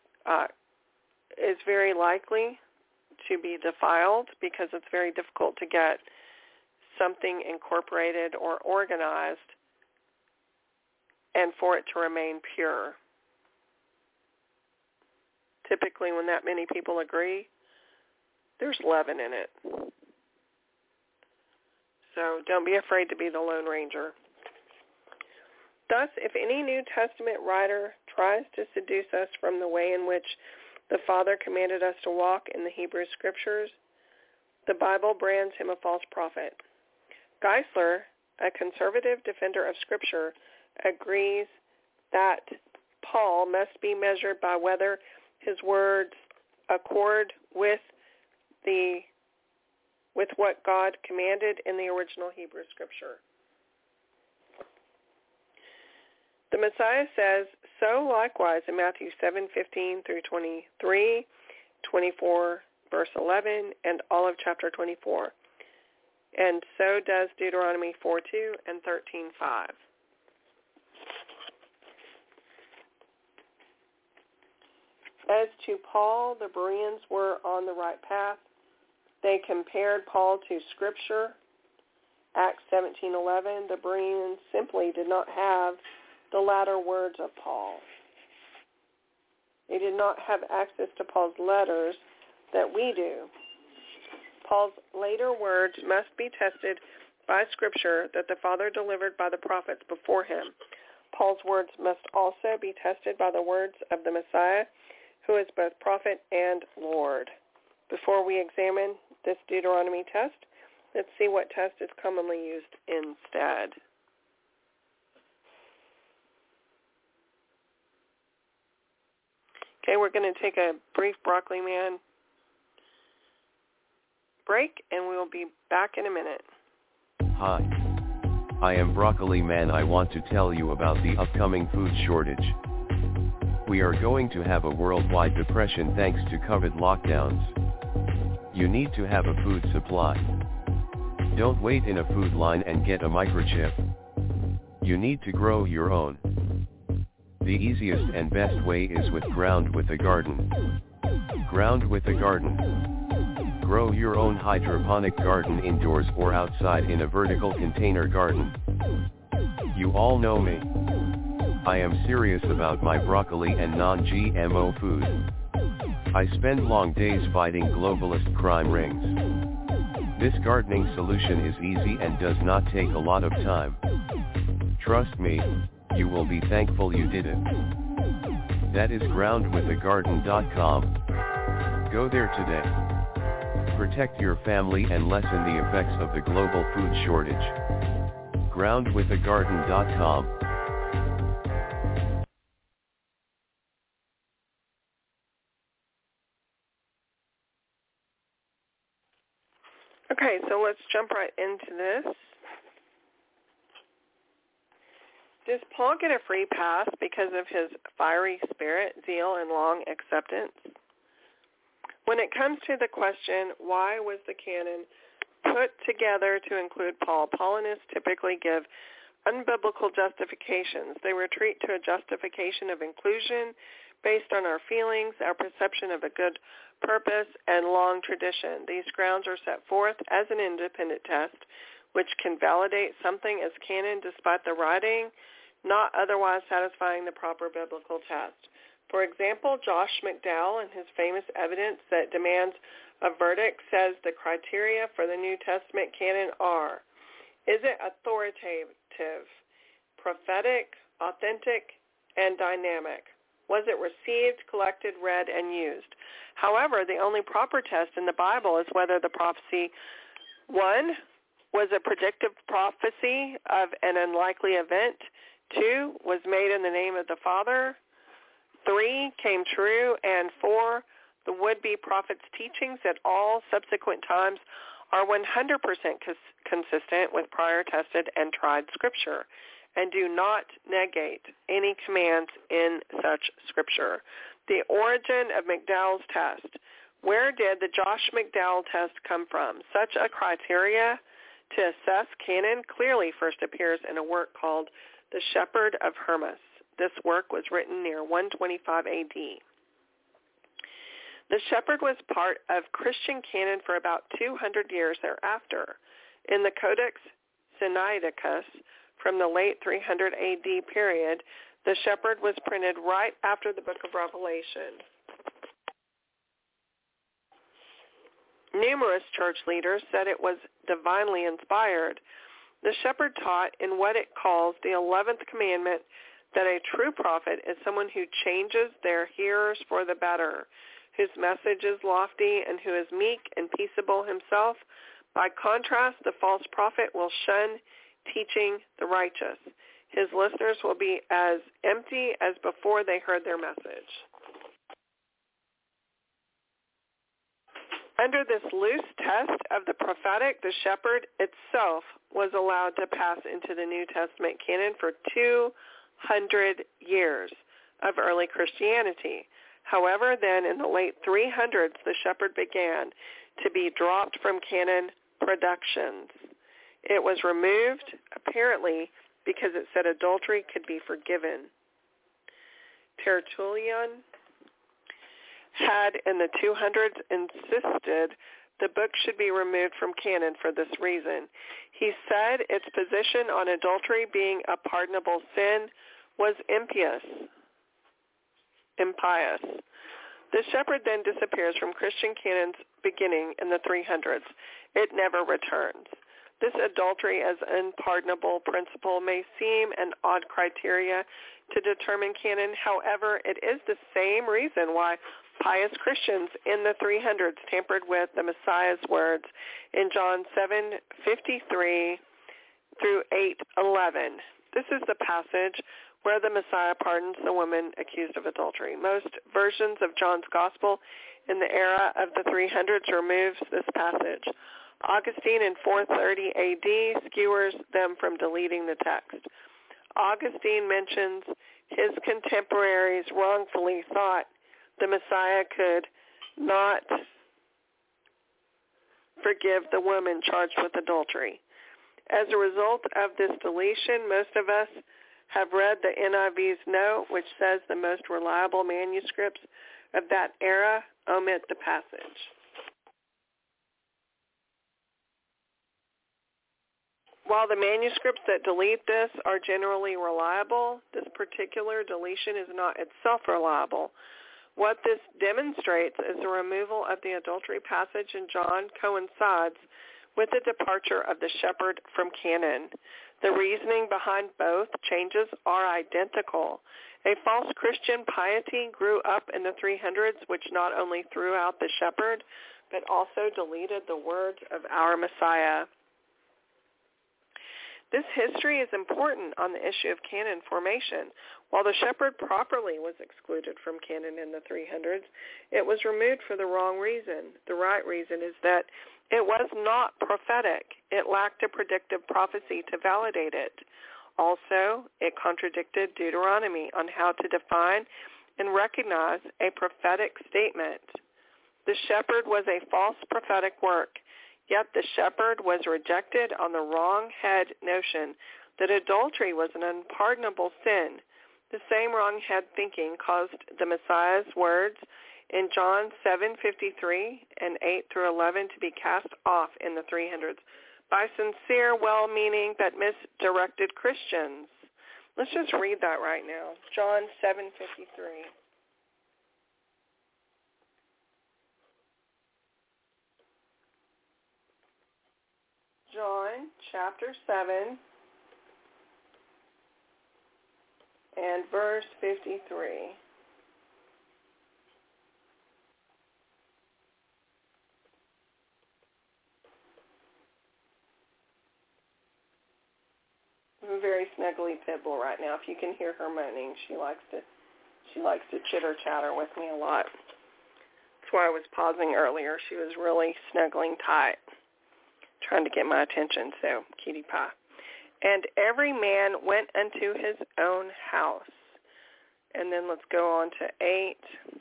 is very likely to be defiled because it's very difficult to get something incorporated or organized and for it to remain pure. Typically, when that many people agree, there's leaven in it. So don't be afraid to be the Lone Ranger. Thus, if any New Testament writer tries to seduce us from the way in which the Father commanded us to walk in the Hebrew Scriptures, The Bible brands him a false prophet. Geisler, a conservative defender of Scripture, agrees that Paul must be measured by whether his words accord with what God commanded in the original Hebrew Scripture. The Messiah says, so likewise in Matthew 7:15 through 23, 24, verse 11, and all of chapter 24. And so does Deuteronomy 4:2 and 13:5. As to Paul, the Bereans were on the right path. They compared Paul to Scripture. Acts 17:11, the Bereans simply did not have the latter words of Paul. They did not have access to Paul's letters that we do. Paul's later words must be tested by Scripture that the Father delivered by the prophets before him. Paul's words must also be tested by the words of the Messiah, who is both prophet and Lord. Before we examine this Deuteronomy test, let's see what test is commonly used instead. Okay, we're going to take a brief Broccoli Man break, and we will be back in a minute. Hi. I am Broccoli Man. I want to tell you about the upcoming food shortage. We are going to have a worldwide depression thanks to COVID lockdowns. You need to have a food supply. Don't wait in a food line and get a microchip. You need to grow your own. The easiest and best way is with Ground with a Garden. Ground with a Garden. Grow your own hydroponic garden indoors or outside in a vertical container garden. You all know me. I am serious about my broccoli and non-GMO food. I spend long days fighting globalist crime rings. This gardening solution is easy and does not take a lot of time. Trust me, you will be thankful you did it. That is groundwithagarden.com. Go there today. Protect your family and lessen the effects of the global food shortage. groundwithagarden.com. Okay, so let's jump right into this. Does Paul get a free pass because of his fiery spirit, zeal, and long acceptance? When it comes to the question, why was the canon put together to include Paul, Paulinists typically give unbiblical justifications. They retreat to a justification of inclusion based on our feelings, our perception of a good purpose, and long tradition. These grounds are set forth as an independent test, which can validate something as canon despite the writing not otherwise satisfying the proper biblical test. For example, Josh McDowell, in his famous Evidence That Demands a Verdict, says the criteria for the New Testament canon are: is it authoritative, prophetic, authentic, and dynamic? Was it received, collected, read, and used? However, the only proper test in the Bible is whether the prophecy, 1, was a predictive prophecy of an unlikely event, 2, was made in the name of the Father, 3, came true, and 4, the would-be prophet's teachings at all subsequent times are 100% consistent with prior tested and tried Scripture, and do not negate any commands in such Scripture. The origin of McDowell's test. Where did the Josh McDowell test come from? Such a criteria to assess canon clearly first appears in a work called The Shepherd of Hermas. This work was written near 125 A.D. The Shepherd was part of Christian canon for about 200 years thereafter. In the Codex Sinaiticus from the late 300 A.D. period, the Shepherd was printed right after the book of Revelation. Numerous church leaders said it was divinely inspired. The Shepherd taught in what it calls the 11th commandment that a true prophet is someone who changes their hearers for the better, whose message is lofty, and who is meek and peaceable himself. By contrast, the false prophet will shun teaching the righteous. His listeners will be as empty as before they heard their message. Under this loose test of the prophetic, the shepherd itself was allowed to pass into the New Testament canon for 200 years of early Christianity. However, then in the late 300s, the shepherd began to be dropped from canon productions. It was removed, apparently, because it said adultery could be forgiven. Tertullian had in the 200s insisted the book should be removed from canon for this reason. He said its position on adultery being a pardonable sin was impious. The shepherd then disappears from Christian canons beginning in the 300s. It never returns. This adultery as unpardonable principle may seem an odd criteria to determine canon. However, it is the same reason why pious Christians in the 300s tampered with the Messiah's words in John 7:53 through 8:11. This is the passage where the Messiah pardons the woman accused of adultery. Most versions of John's gospel in the era of the 300s removes this passage. Augustine in 430 AD skewers them from deleting the text. Augustine mentions his contemporaries wrongfully thought the Messiah could not forgive the woman charged with adultery. As a result of this deletion, most of us have read the NIV's note, which says the most reliable manuscripts of that era omit the passage. While the manuscripts that delete this are generally reliable, this particular deletion is not itself reliable. What this demonstrates is the removal of the adultery passage in John coincides with the departure of the shepherd from canon. The reasoning behind both changes are identical. A false Christian piety grew up in the 300s, which not only threw out the shepherd, but also deleted the words of our Messiah. This history is important on the issue of canon formation. While the shepherd properly was excluded from canon in the 300s, it was removed for the wrong reason. The right reason is that it was not prophetic. It lacked a predictive prophecy to validate it. Also, it contradicted Deuteronomy on how to define and recognize a prophetic statement. The shepherd was a false prophetic work. Yet the shepherd was rejected on the wrong head notion that adultery was an unpardonable sin. The same wrong head thinking caused the Messiah's words in John 7:53 and 8 through 11 to be cast off in the 300s by sincere, well-meaning but misdirected Christians. Let's just read that right now. John 7:53. John chapter 7 and verse 53. I have a very snuggly pit bull right now. If you can hear her moaning, she likes to chitter chatter with me a lot. That's why I was pausing earlier. She was really snuggling tight, trying to get my attention, so cutie pie. And every man went unto his own house. And then let's go on to 8.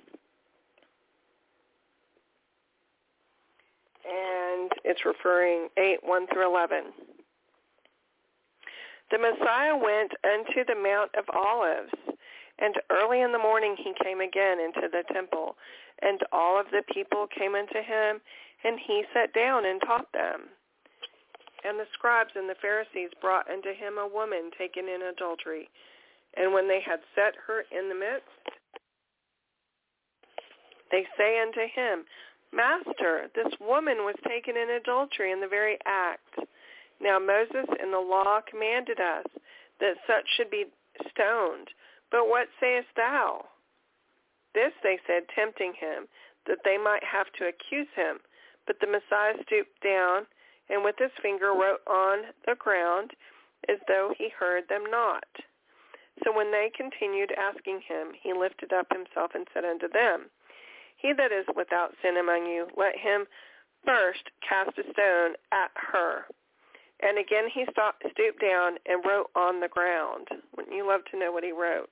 And it's referring 8:1 through 11. The Messiah went unto the Mount of Olives, and early in the morning he came again into the temple, and all of the people came unto him, and he sat down and taught them. And the scribes and the Pharisees brought unto him a woman taken in adultery. And when they had set her in the midst, they say unto him, Master, this woman was taken in adultery in the very act. Now Moses in the law commanded us that such should be stoned. But what sayest thou? This they said, tempting him, that they might have to accuse him. But the Messiah stooped down and with his finger wrote on the ground as though he heard them not. So when they continued asking him, he lifted up himself and said unto them, He that is without sin among you, let him first cast a stone at her. And again he stooped down and wrote on the ground. Wouldn't you love to know what he wrote?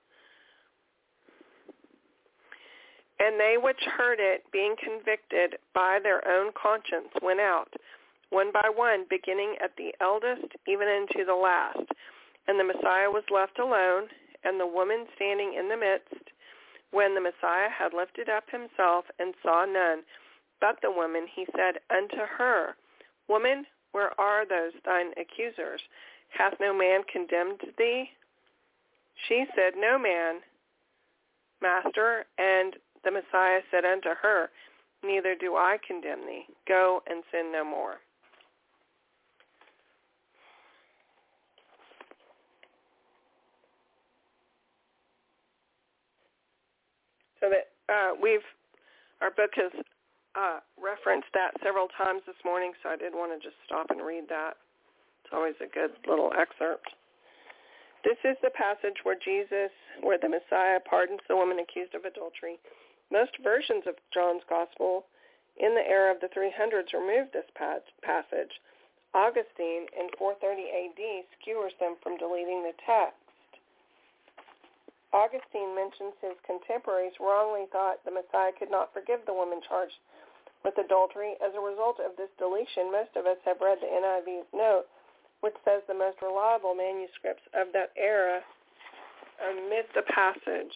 And they which heard it, being convicted by their own conscience, went out, one by one, beginning at the eldest, even unto the last. And the Messiah was left alone, and the woman standing in the midst. When the Messiah had lifted up himself and saw none but the woman, he said unto her, Woman, where are those thine accusers? Hath no man condemned thee? She said, No man, Master. And the Messiah said unto her, Neither do I condemn thee. Go and sin no more. So that our book has referenced that several times this morning, so I did want to just stop and read that. It's always a good little excerpt. This is the passage where the Messiah pardons the woman accused of adultery. Most versions of John's Gospel in the era of the 300s remove this passage. Augustine in 430 AD skewers them from deleting the text. Augustine mentions his contemporaries wrongly thought the Messiah could not forgive the woman charged with adultery. As a result of this deletion, most of us have read the NIV's note, which says the most reliable manuscripts of that era omit the passage.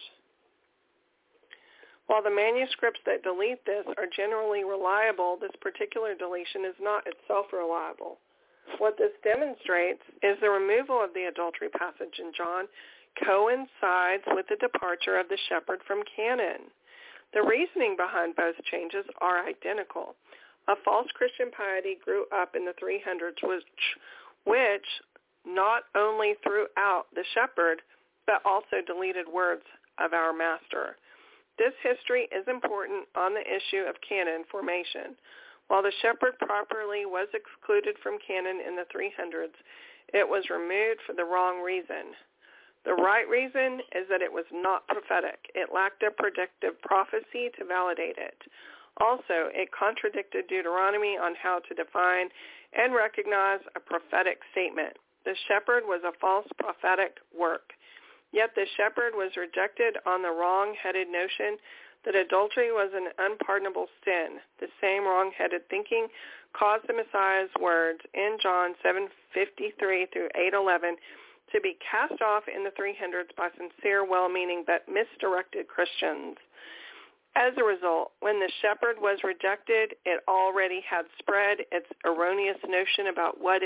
While the manuscripts that delete this are generally reliable, this particular deletion is not itself reliable. What this demonstrates is the removal of the adultery passage in John coincides with the departure of the shepherd from canon. The reasoning behind both changes are identical. A false Christian piety grew up in the 300s, which not only threw out the shepherd, but also deleted words of our master. This history is important on the issue of canon formation. While the shepherd properly was excluded from canon in the 300s, it was removed for the wrong reason. The right reason is that it was not prophetic. It lacked a predictive prophecy to validate it. Also, it contradicted Deuteronomy on how to define and recognize a prophetic statement. The shepherd was a false prophetic work. Yet the shepherd was rejected on the wrong-headed notion that adultery was an unpardonable sin. The same wrong-headed thinking caused the Messiah's words in John 7:53 through 8:11 to be cast off in the 300s by sincere, well-meaning, but misdirected Christians. As a result, when the shepherd was rejected, it already had spread its erroneous notion about what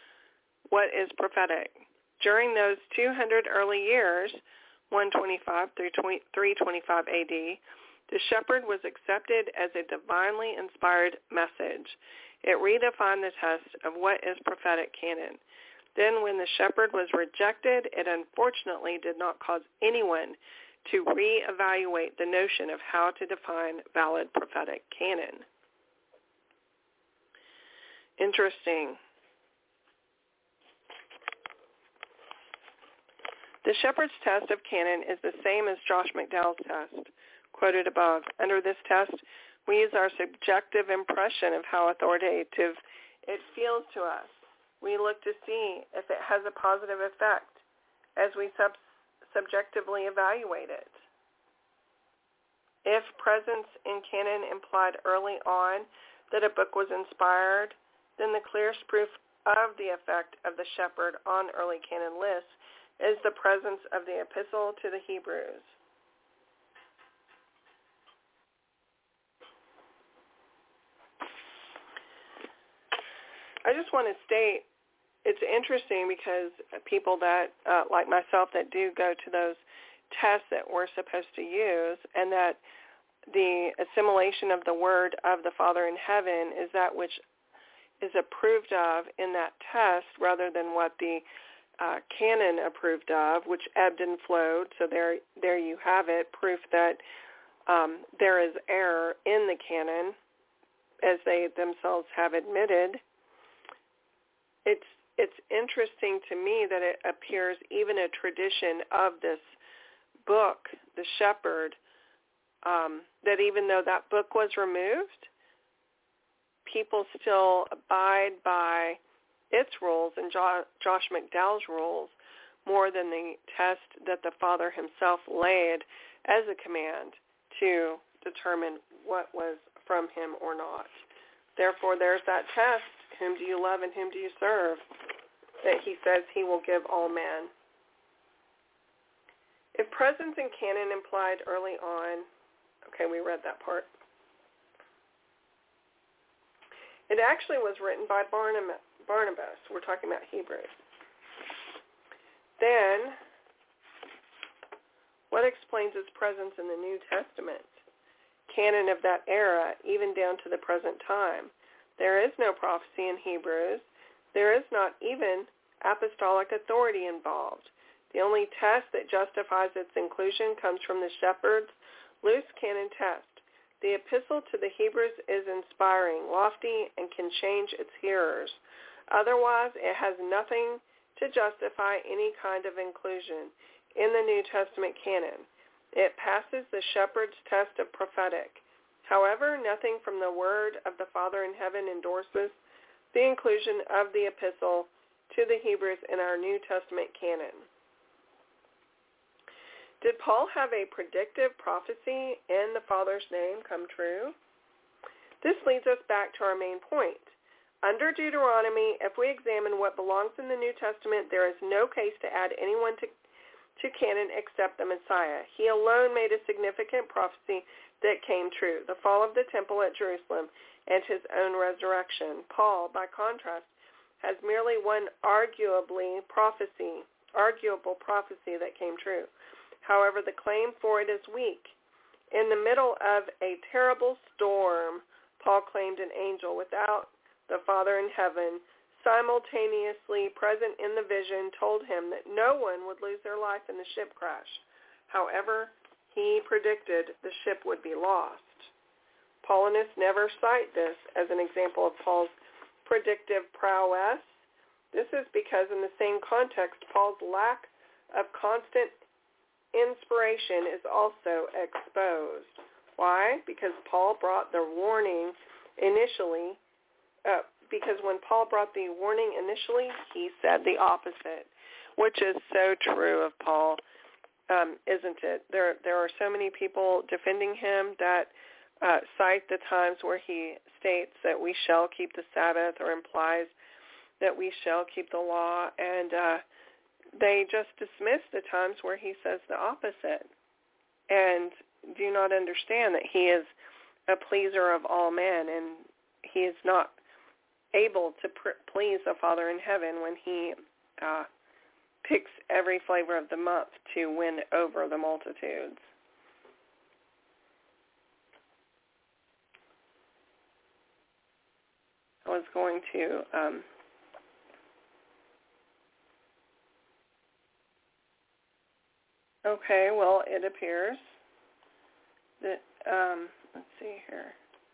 is prophetic. During those 200 early years, 125 through 325 AD, the shepherd was accepted as a divinely inspired message. It redefined the test of what is prophetic canon. Then when the shepherd was rejected, it unfortunately did not cause anyone to reevaluate the notion of how to define valid prophetic canon. Interesting. The shepherd's test of canon is the same as Josh McDowell's test, quoted above. Under this test, we use our subjective impression of how authoritative it feels to us. We look to see if it has a positive effect as we subjectively evaluate it. If presence in canon implied early on that a book was inspired, then the clearest proof of the effect of the shepherd on early canon lists is the presence of the epistle to the Hebrews. I just want to state, it's interesting because people that, like myself, that do go to those tests that we're supposed to use, and that the assimilation of the word of the Father in heaven is that which is approved of in that test rather than what the canon approved of, which ebbed and flowed. So there you have it, proof that there is error in the canon, as they themselves have admitted. It's interesting to me that it appears even a tradition of this book, The Shepherd, that even though that book was removed, people still abide by its rules and Josh McDowell's rules more than the test that the Father himself laid as a command to determine what was from him or not. Therefore, there's that test, whom do you love and whom do you serve, that he says he will give all men. If presence in canon implied early on, okay, we read that part. It actually was written by Barnabas. We're talking about Hebrews. Then, what explains its presence in the New Testament? Canon of that era, even down to the present time. There is no prophecy in Hebrews. There is not even apostolic authority involved. The only test that justifies its inclusion comes from the Shepherd's loose canon test. The epistle to the Hebrews is inspiring, lofty, and can change its hearers. Otherwise, it has nothing to justify any kind of inclusion in the New Testament canon. It passes the Shepherd's test of prophetic. However, nothing from the word of the Father in heaven endorses the inclusion of the epistle to the Hebrews in our New Testament canon. Did Paul have a predictive prophecy in the Father's name come true? This leads us back to our main point. Under Deuteronomy, if we examine what belongs in the New Testament, there is no case to add anyone to canon except the Messiah. He alone made a significant prophecy that came true, the fall of the temple at Jerusalem and his own resurrection. Paul, by contrast, has merely one arguable prophecy that came true. However, the claim for it is weak. In the middle of a terrible storm, Paul claimed an angel without the Father in heaven, simultaneously present in the vision, told him that no one would lose their life in the ship crash. However, he predicted the ship would be lost. Paulinists never cite this as an example of Paul's predictive prowess. This is because in the same context, Paul's lack of constant inspiration is also exposed. Why? Because Paul brought the warning initially. Because when Paul brought the warning initially, he said the opposite, which is so true of Paul, isn't it? There are so many people defending him that cite the times where he states that we shall keep the Sabbath, or implies that we shall keep the law, and they just dismiss the times where he says the opposite and do not understand that he is a pleaser of all men, and he is not able to please the Father in heaven when he picks every flavor of the month to win over the multitudes. I was going to okay, well, it appears that, let's see here.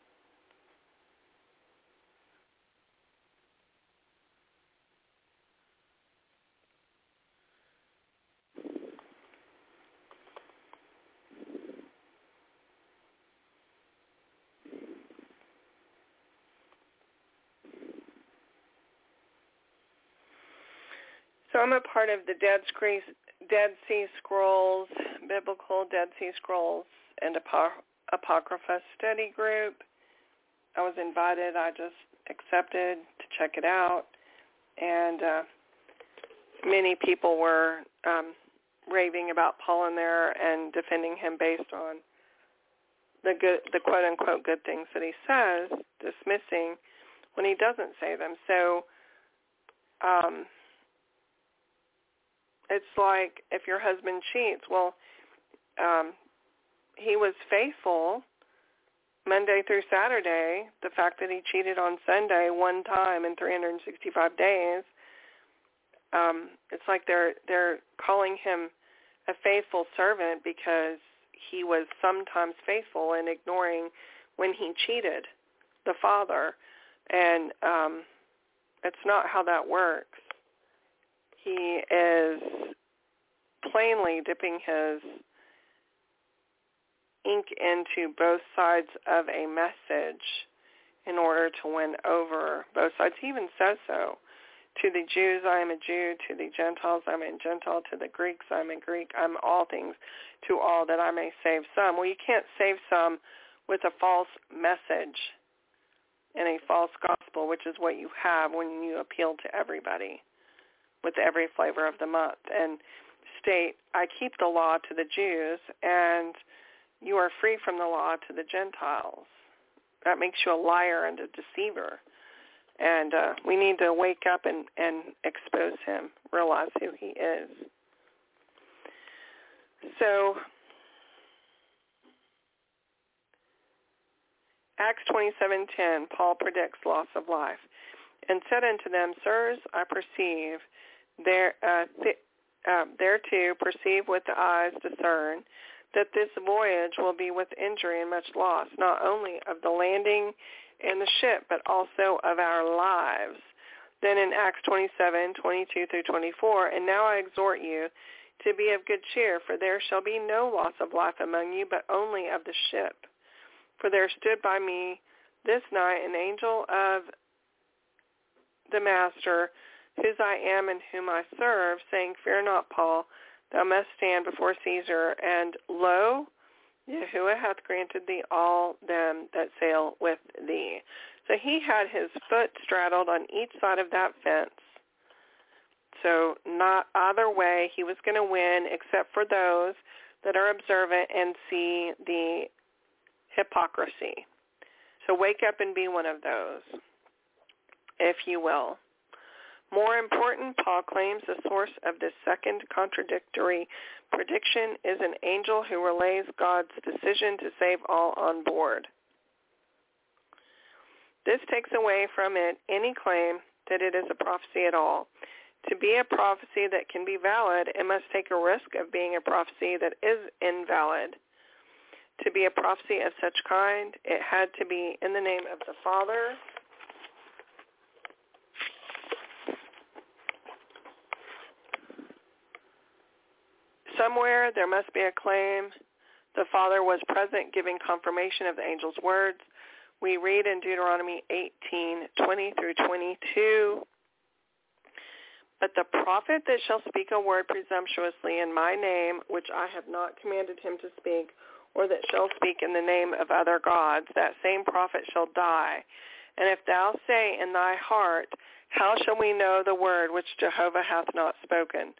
So I'm a part of the Dead Sea Scrolls, Biblical Dead Sea Scrolls, and Apocrypha study group. I was invited. I just accepted to check it out. And many people were raving about Paul in there and defending him based on the quote-unquote good things that he says, dismissing when he doesn't say them. So it's like if your husband cheats, well, he was faithful Monday through Saturday. The fact that he cheated on Sunday one time in 365 days, it's like they're calling him a faithful servant because he was sometimes faithful in ignoring when he cheated the Father. And it's not how that works. He is plainly dipping his ink into both sides of a message in order to win over both sides. He even says so. To the Jews, I am a Jew. To the Gentiles, I am a Gentile. To the Greeks, I am a Greek. I am all things to all, that I may save some. Well, you can't save some with a false message and a false gospel, which is what you have when you appeal to everybody with every flavor of the month and state, I keep the law to the Jews, and you are free from the law to the Gentiles. That makes you a liar and a deceiver. And we need to wake up and expose him, realize who he is. So Acts 27:10, Paul predicts loss of life, and said unto them, Sirs, I perceive, thereto perceive with the eyes discern, that this voyage will be with injury and much loss, not only of the landing and the ship, but also of our lives. Then in Acts 27:22 through 24, and now I exhort you to be of good cheer, for there shall be no loss of life among you, but only of the ship. For there stood by me this night an angel of the Master, whose I am and whom I serve, saying, Fear not, Paul, thou must stand before Caesar, and lo, Yahuwah hath granted thee all them that sail with thee. So he had his foot straddled on each side of that fence. So not either way he was going to win, except for those that are observant and see the hypocrisy. So wake up and be one of those, if you will. More important, Paul claims the source of this second contradictory prediction is an angel who relays God's decision to save all on board. This takes away from it any claim that it is a prophecy at all. To be a prophecy that can be valid, it must take a risk of being a prophecy that is invalid. To be a prophecy of such kind, it had to be in the name of the Father, somewhere there must be a claim the Father was present giving confirmation of the angel's words. We read in Deuteronomy 18:20 through 22, But the prophet that shall speak a word presumptuously in my name, which I have not commanded him to speak, or that shall speak in the name of other gods, that same prophet shall die. And if thou say in thy heart, How shall we know the word which Jehovah hath not spoken?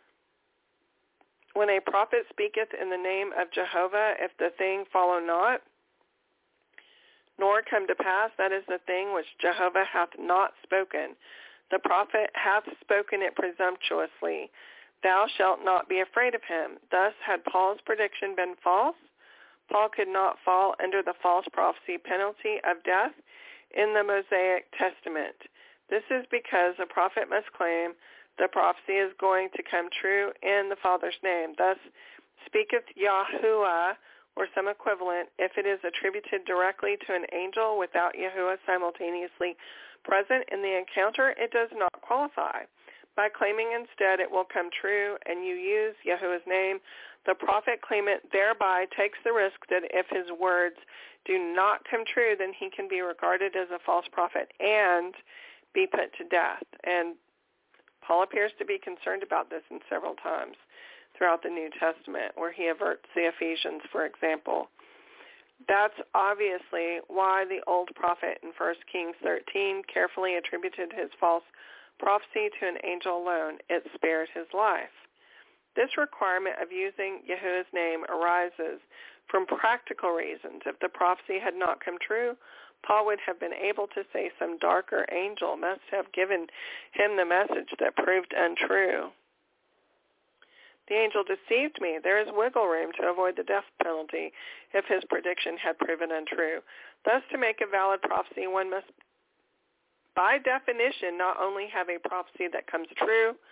When a prophet speaketh in the name of Jehovah, if the thing follow not, nor come to pass, that is the thing which Jehovah hath not spoken. The prophet hath spoken it presumptuously. Thou shalt not be afraid of him. Thus, had Paul's prediction been false, Paul could not fall under the false prophecy penalty of death in the Mosaic Testament. This is because a prophet must claim the prophecy is going to come true in the Father's name. Thus speaketh Yahuwah, or some equivalent, if it is attributed directly to an angel without Yahuwah simultaneously present in the encounter, it does not qualify. By claiming instead it will come true and you use Yahuwah's name, the prophet claimant thereby takes the risk that if his words do not come true, then he can be regarded as a false prophet and be put to death. And Paul appears to be concerned about this in several times throughout the New Testament, where he averts the Ephesians, for example. That's obviously why the old prophet in 1 Kings 13 carefully attributed his false prophecy to an angel alone. It spared his life. This requirement of using Yahuwah's name arises from practical reasons. If the prophecy had not come true, Paul would have been able to say some darker angel must have given him the message that proved untrue. The angel deceived me. There is wiggle room to avoid the death penalty if his prediction had proven untrue. Thus, to make a valid prophecy, one must, by definition, not only have a prophecy that comes true,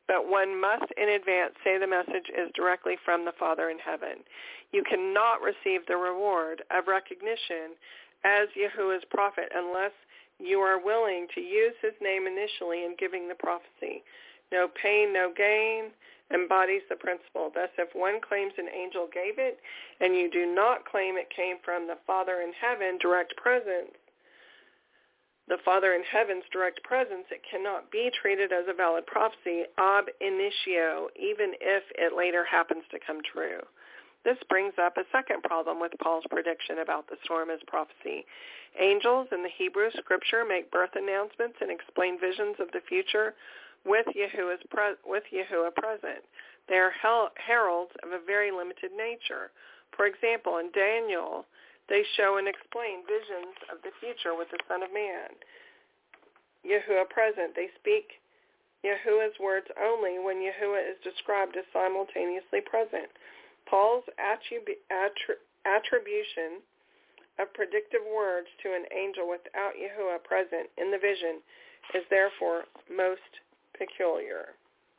but one must in advance say the message is directly from the Father in heaven. You cannot receive the reward of recognition as Yahuwah's prophet unless you are willing to use his name initially in giving the prophecy. No pain, no gain embodies the principle. Thus, if one claims an angel gave it, and you do not claim it came from the Father in heaven, direct presence, the Father in heaven's direct presence, it cannot be treated as a valid prophecy ab initio, even if it later happens to come true. This brings up a second problem with Paul's prediction about the storm as prophecy. Angels in the Hebrew scripture make birth announcements and explain visions of the future with Yahuwah present. They are heralds of a very limited nature. For example, in Daniel, they show and explain visions of the future with the Son of Man. Yahuwah present. They speak Yahuwah's words only when Yahuwah is described as simultaneously present. Paul's attribution of predictive words to an angel without Yahuwah present in the vision is therefore most peculiar.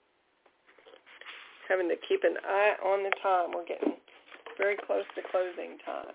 Having to keep an eye on the time. We're getting very close to closing time.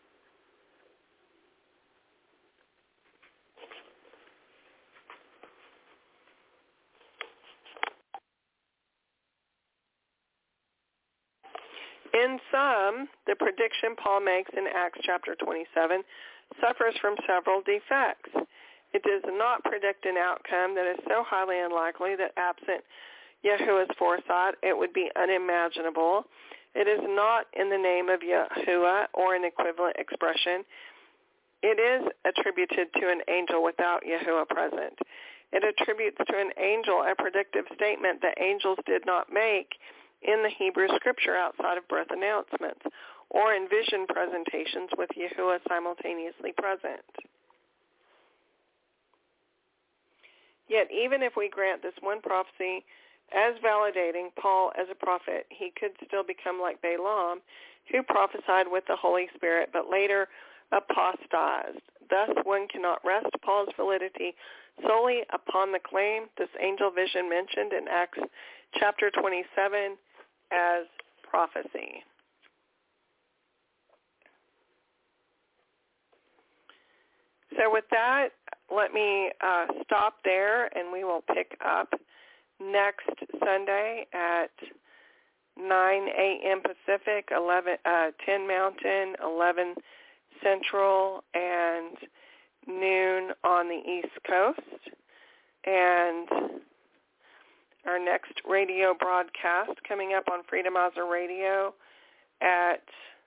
In sum, the prediction Paul makes in Acts chapter 27 suffers from several defects. It does not predict an outcome that is so highly unlikely that absent Yahuwah's foresight, it would be unimaginable. It is not in the name of Yahuwah or an equivalent expression. It is attributed to an angel without Yahuwah present. It attributes to an angel a predictive statement that angels did not make in the Hebrew scripture outside of birth announcements or in vision presentations with Yahuwah simultaneously present. Yet even if we grant this one prophecy as validating Paul as a prophet, he could still become like Balaam, who prophesied with the Holy Spirit but later apostatized. Thus one cannot rest Paul's validity solely upon the claim this angel vision mentioned in Acts chapter 27 as prophecy. So with that, let me stop there, and we will pick up next Sunday at 9 a.m. Pacific, 10 Mountain, 11 Central, and noon on the East Coast. And our next radio broadcast coming up on Freedomizer Radio at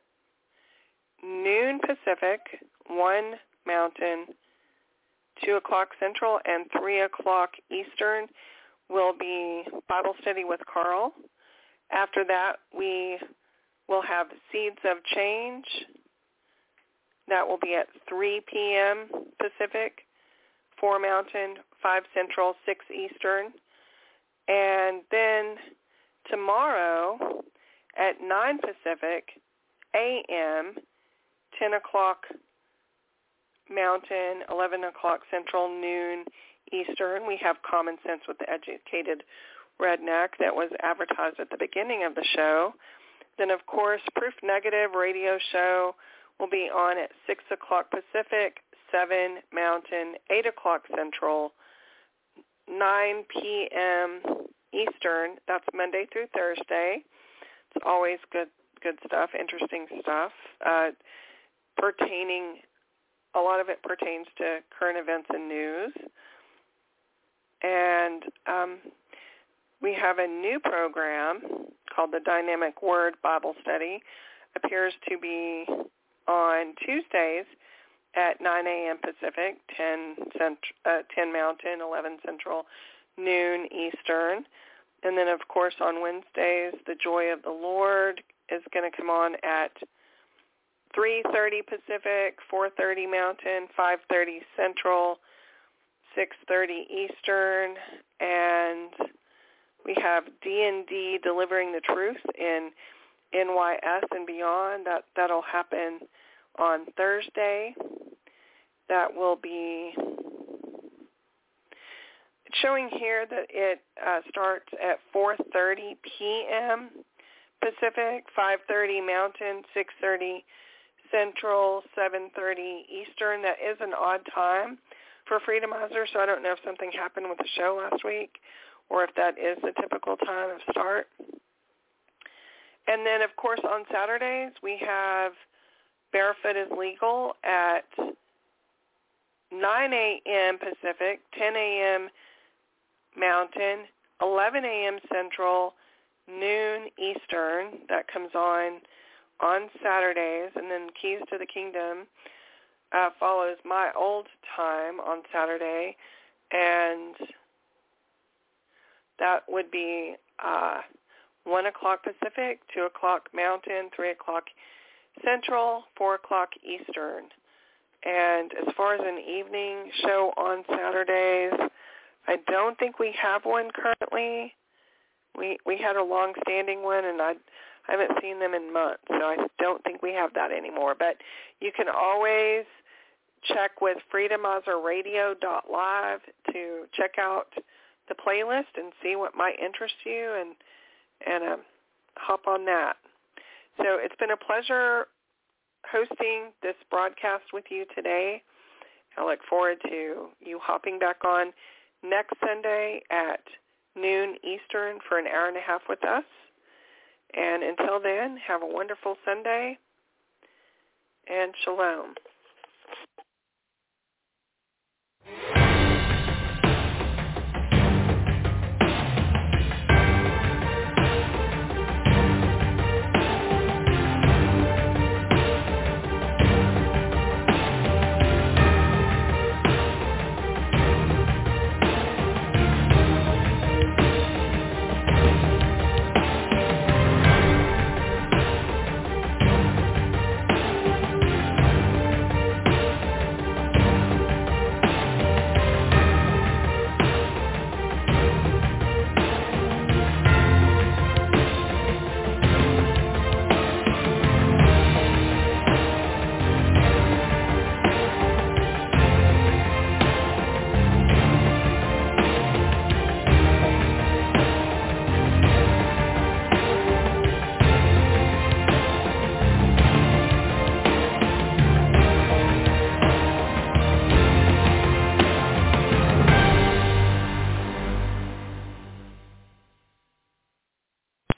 noon Pacific, 1 Mountain, 2 o'clock Central, and 3 o'clock Eastern will be Bible Study with Carl. After that, we will have Seeds of Change. That will be at 3 p.m. Pacific, 4 Mountain, 5 Central, 6 Eastern. And then tomorrow at 9 Pacific, a.m., 10 o'clock Mountain, 11 o'clock Central, noon Eastern, we have Common Sense with the Educated Redneck that was advertised at the beginning of the show. Then, of course, Proof Negative radio show will be on at 6 o'clock Pacific, 7 Mountain, 8 o'clock Central, 9 p.m. Eastern. That's Monday through Thursday. It's always good stuff, interesting stuff, a lot of it pertains to current events and news. And we have a new program called the Dynamic Word Bible Study. Appears to be on Tuesdays at 9 a.m. Pacific, 10 Mountain, 11 Central, noon Eastern. And then, of course, on Wednesdays, The Joy of the Lord is going to come on at 3:30 Pacific, 4:30 Mountain, 5:30 Central, 6:30 Eastern. And we have D&D Delivering the Truth in NYS and beyond. That'll happen on Thursday. That will be showing here that it starts at 4:30 p.m. Pacific, 5:30 Mountain, 6:30 Central, 7:30 Eastern. That is an odd time for Freedomizer, so I don't know if something happened with the show last week or if that is the typical time of start. And then, of course, on Saturdays, we have Barefoot is Legal at 9 a.m. Pacific, 10 a.m. Mountain, 11 a.m. Central, noon Eastern. That comes on Saturdays. And then Keys to the Kingdom follows my old time on Saturday. And that would be 1 o'clock Pacific, 2 o'clock Mountain, 3 o'clock Central, 4 o'clock Eastern. And as far as an evening show on Saturdays, I don't think we have one currently. We had a long-standing one, and I haven't seen them in months, so I don't think we have that anymore. But you can always check with freedomizerradio.live to check out the playlist and see what might interest you and hop on that. So it's been a pleasure hosting this broadcast with you today. I look forward to you hopping back on next Sunday at noon Eastern for an hour and a half with us. And until then, have a wonderful Sunday and shalom.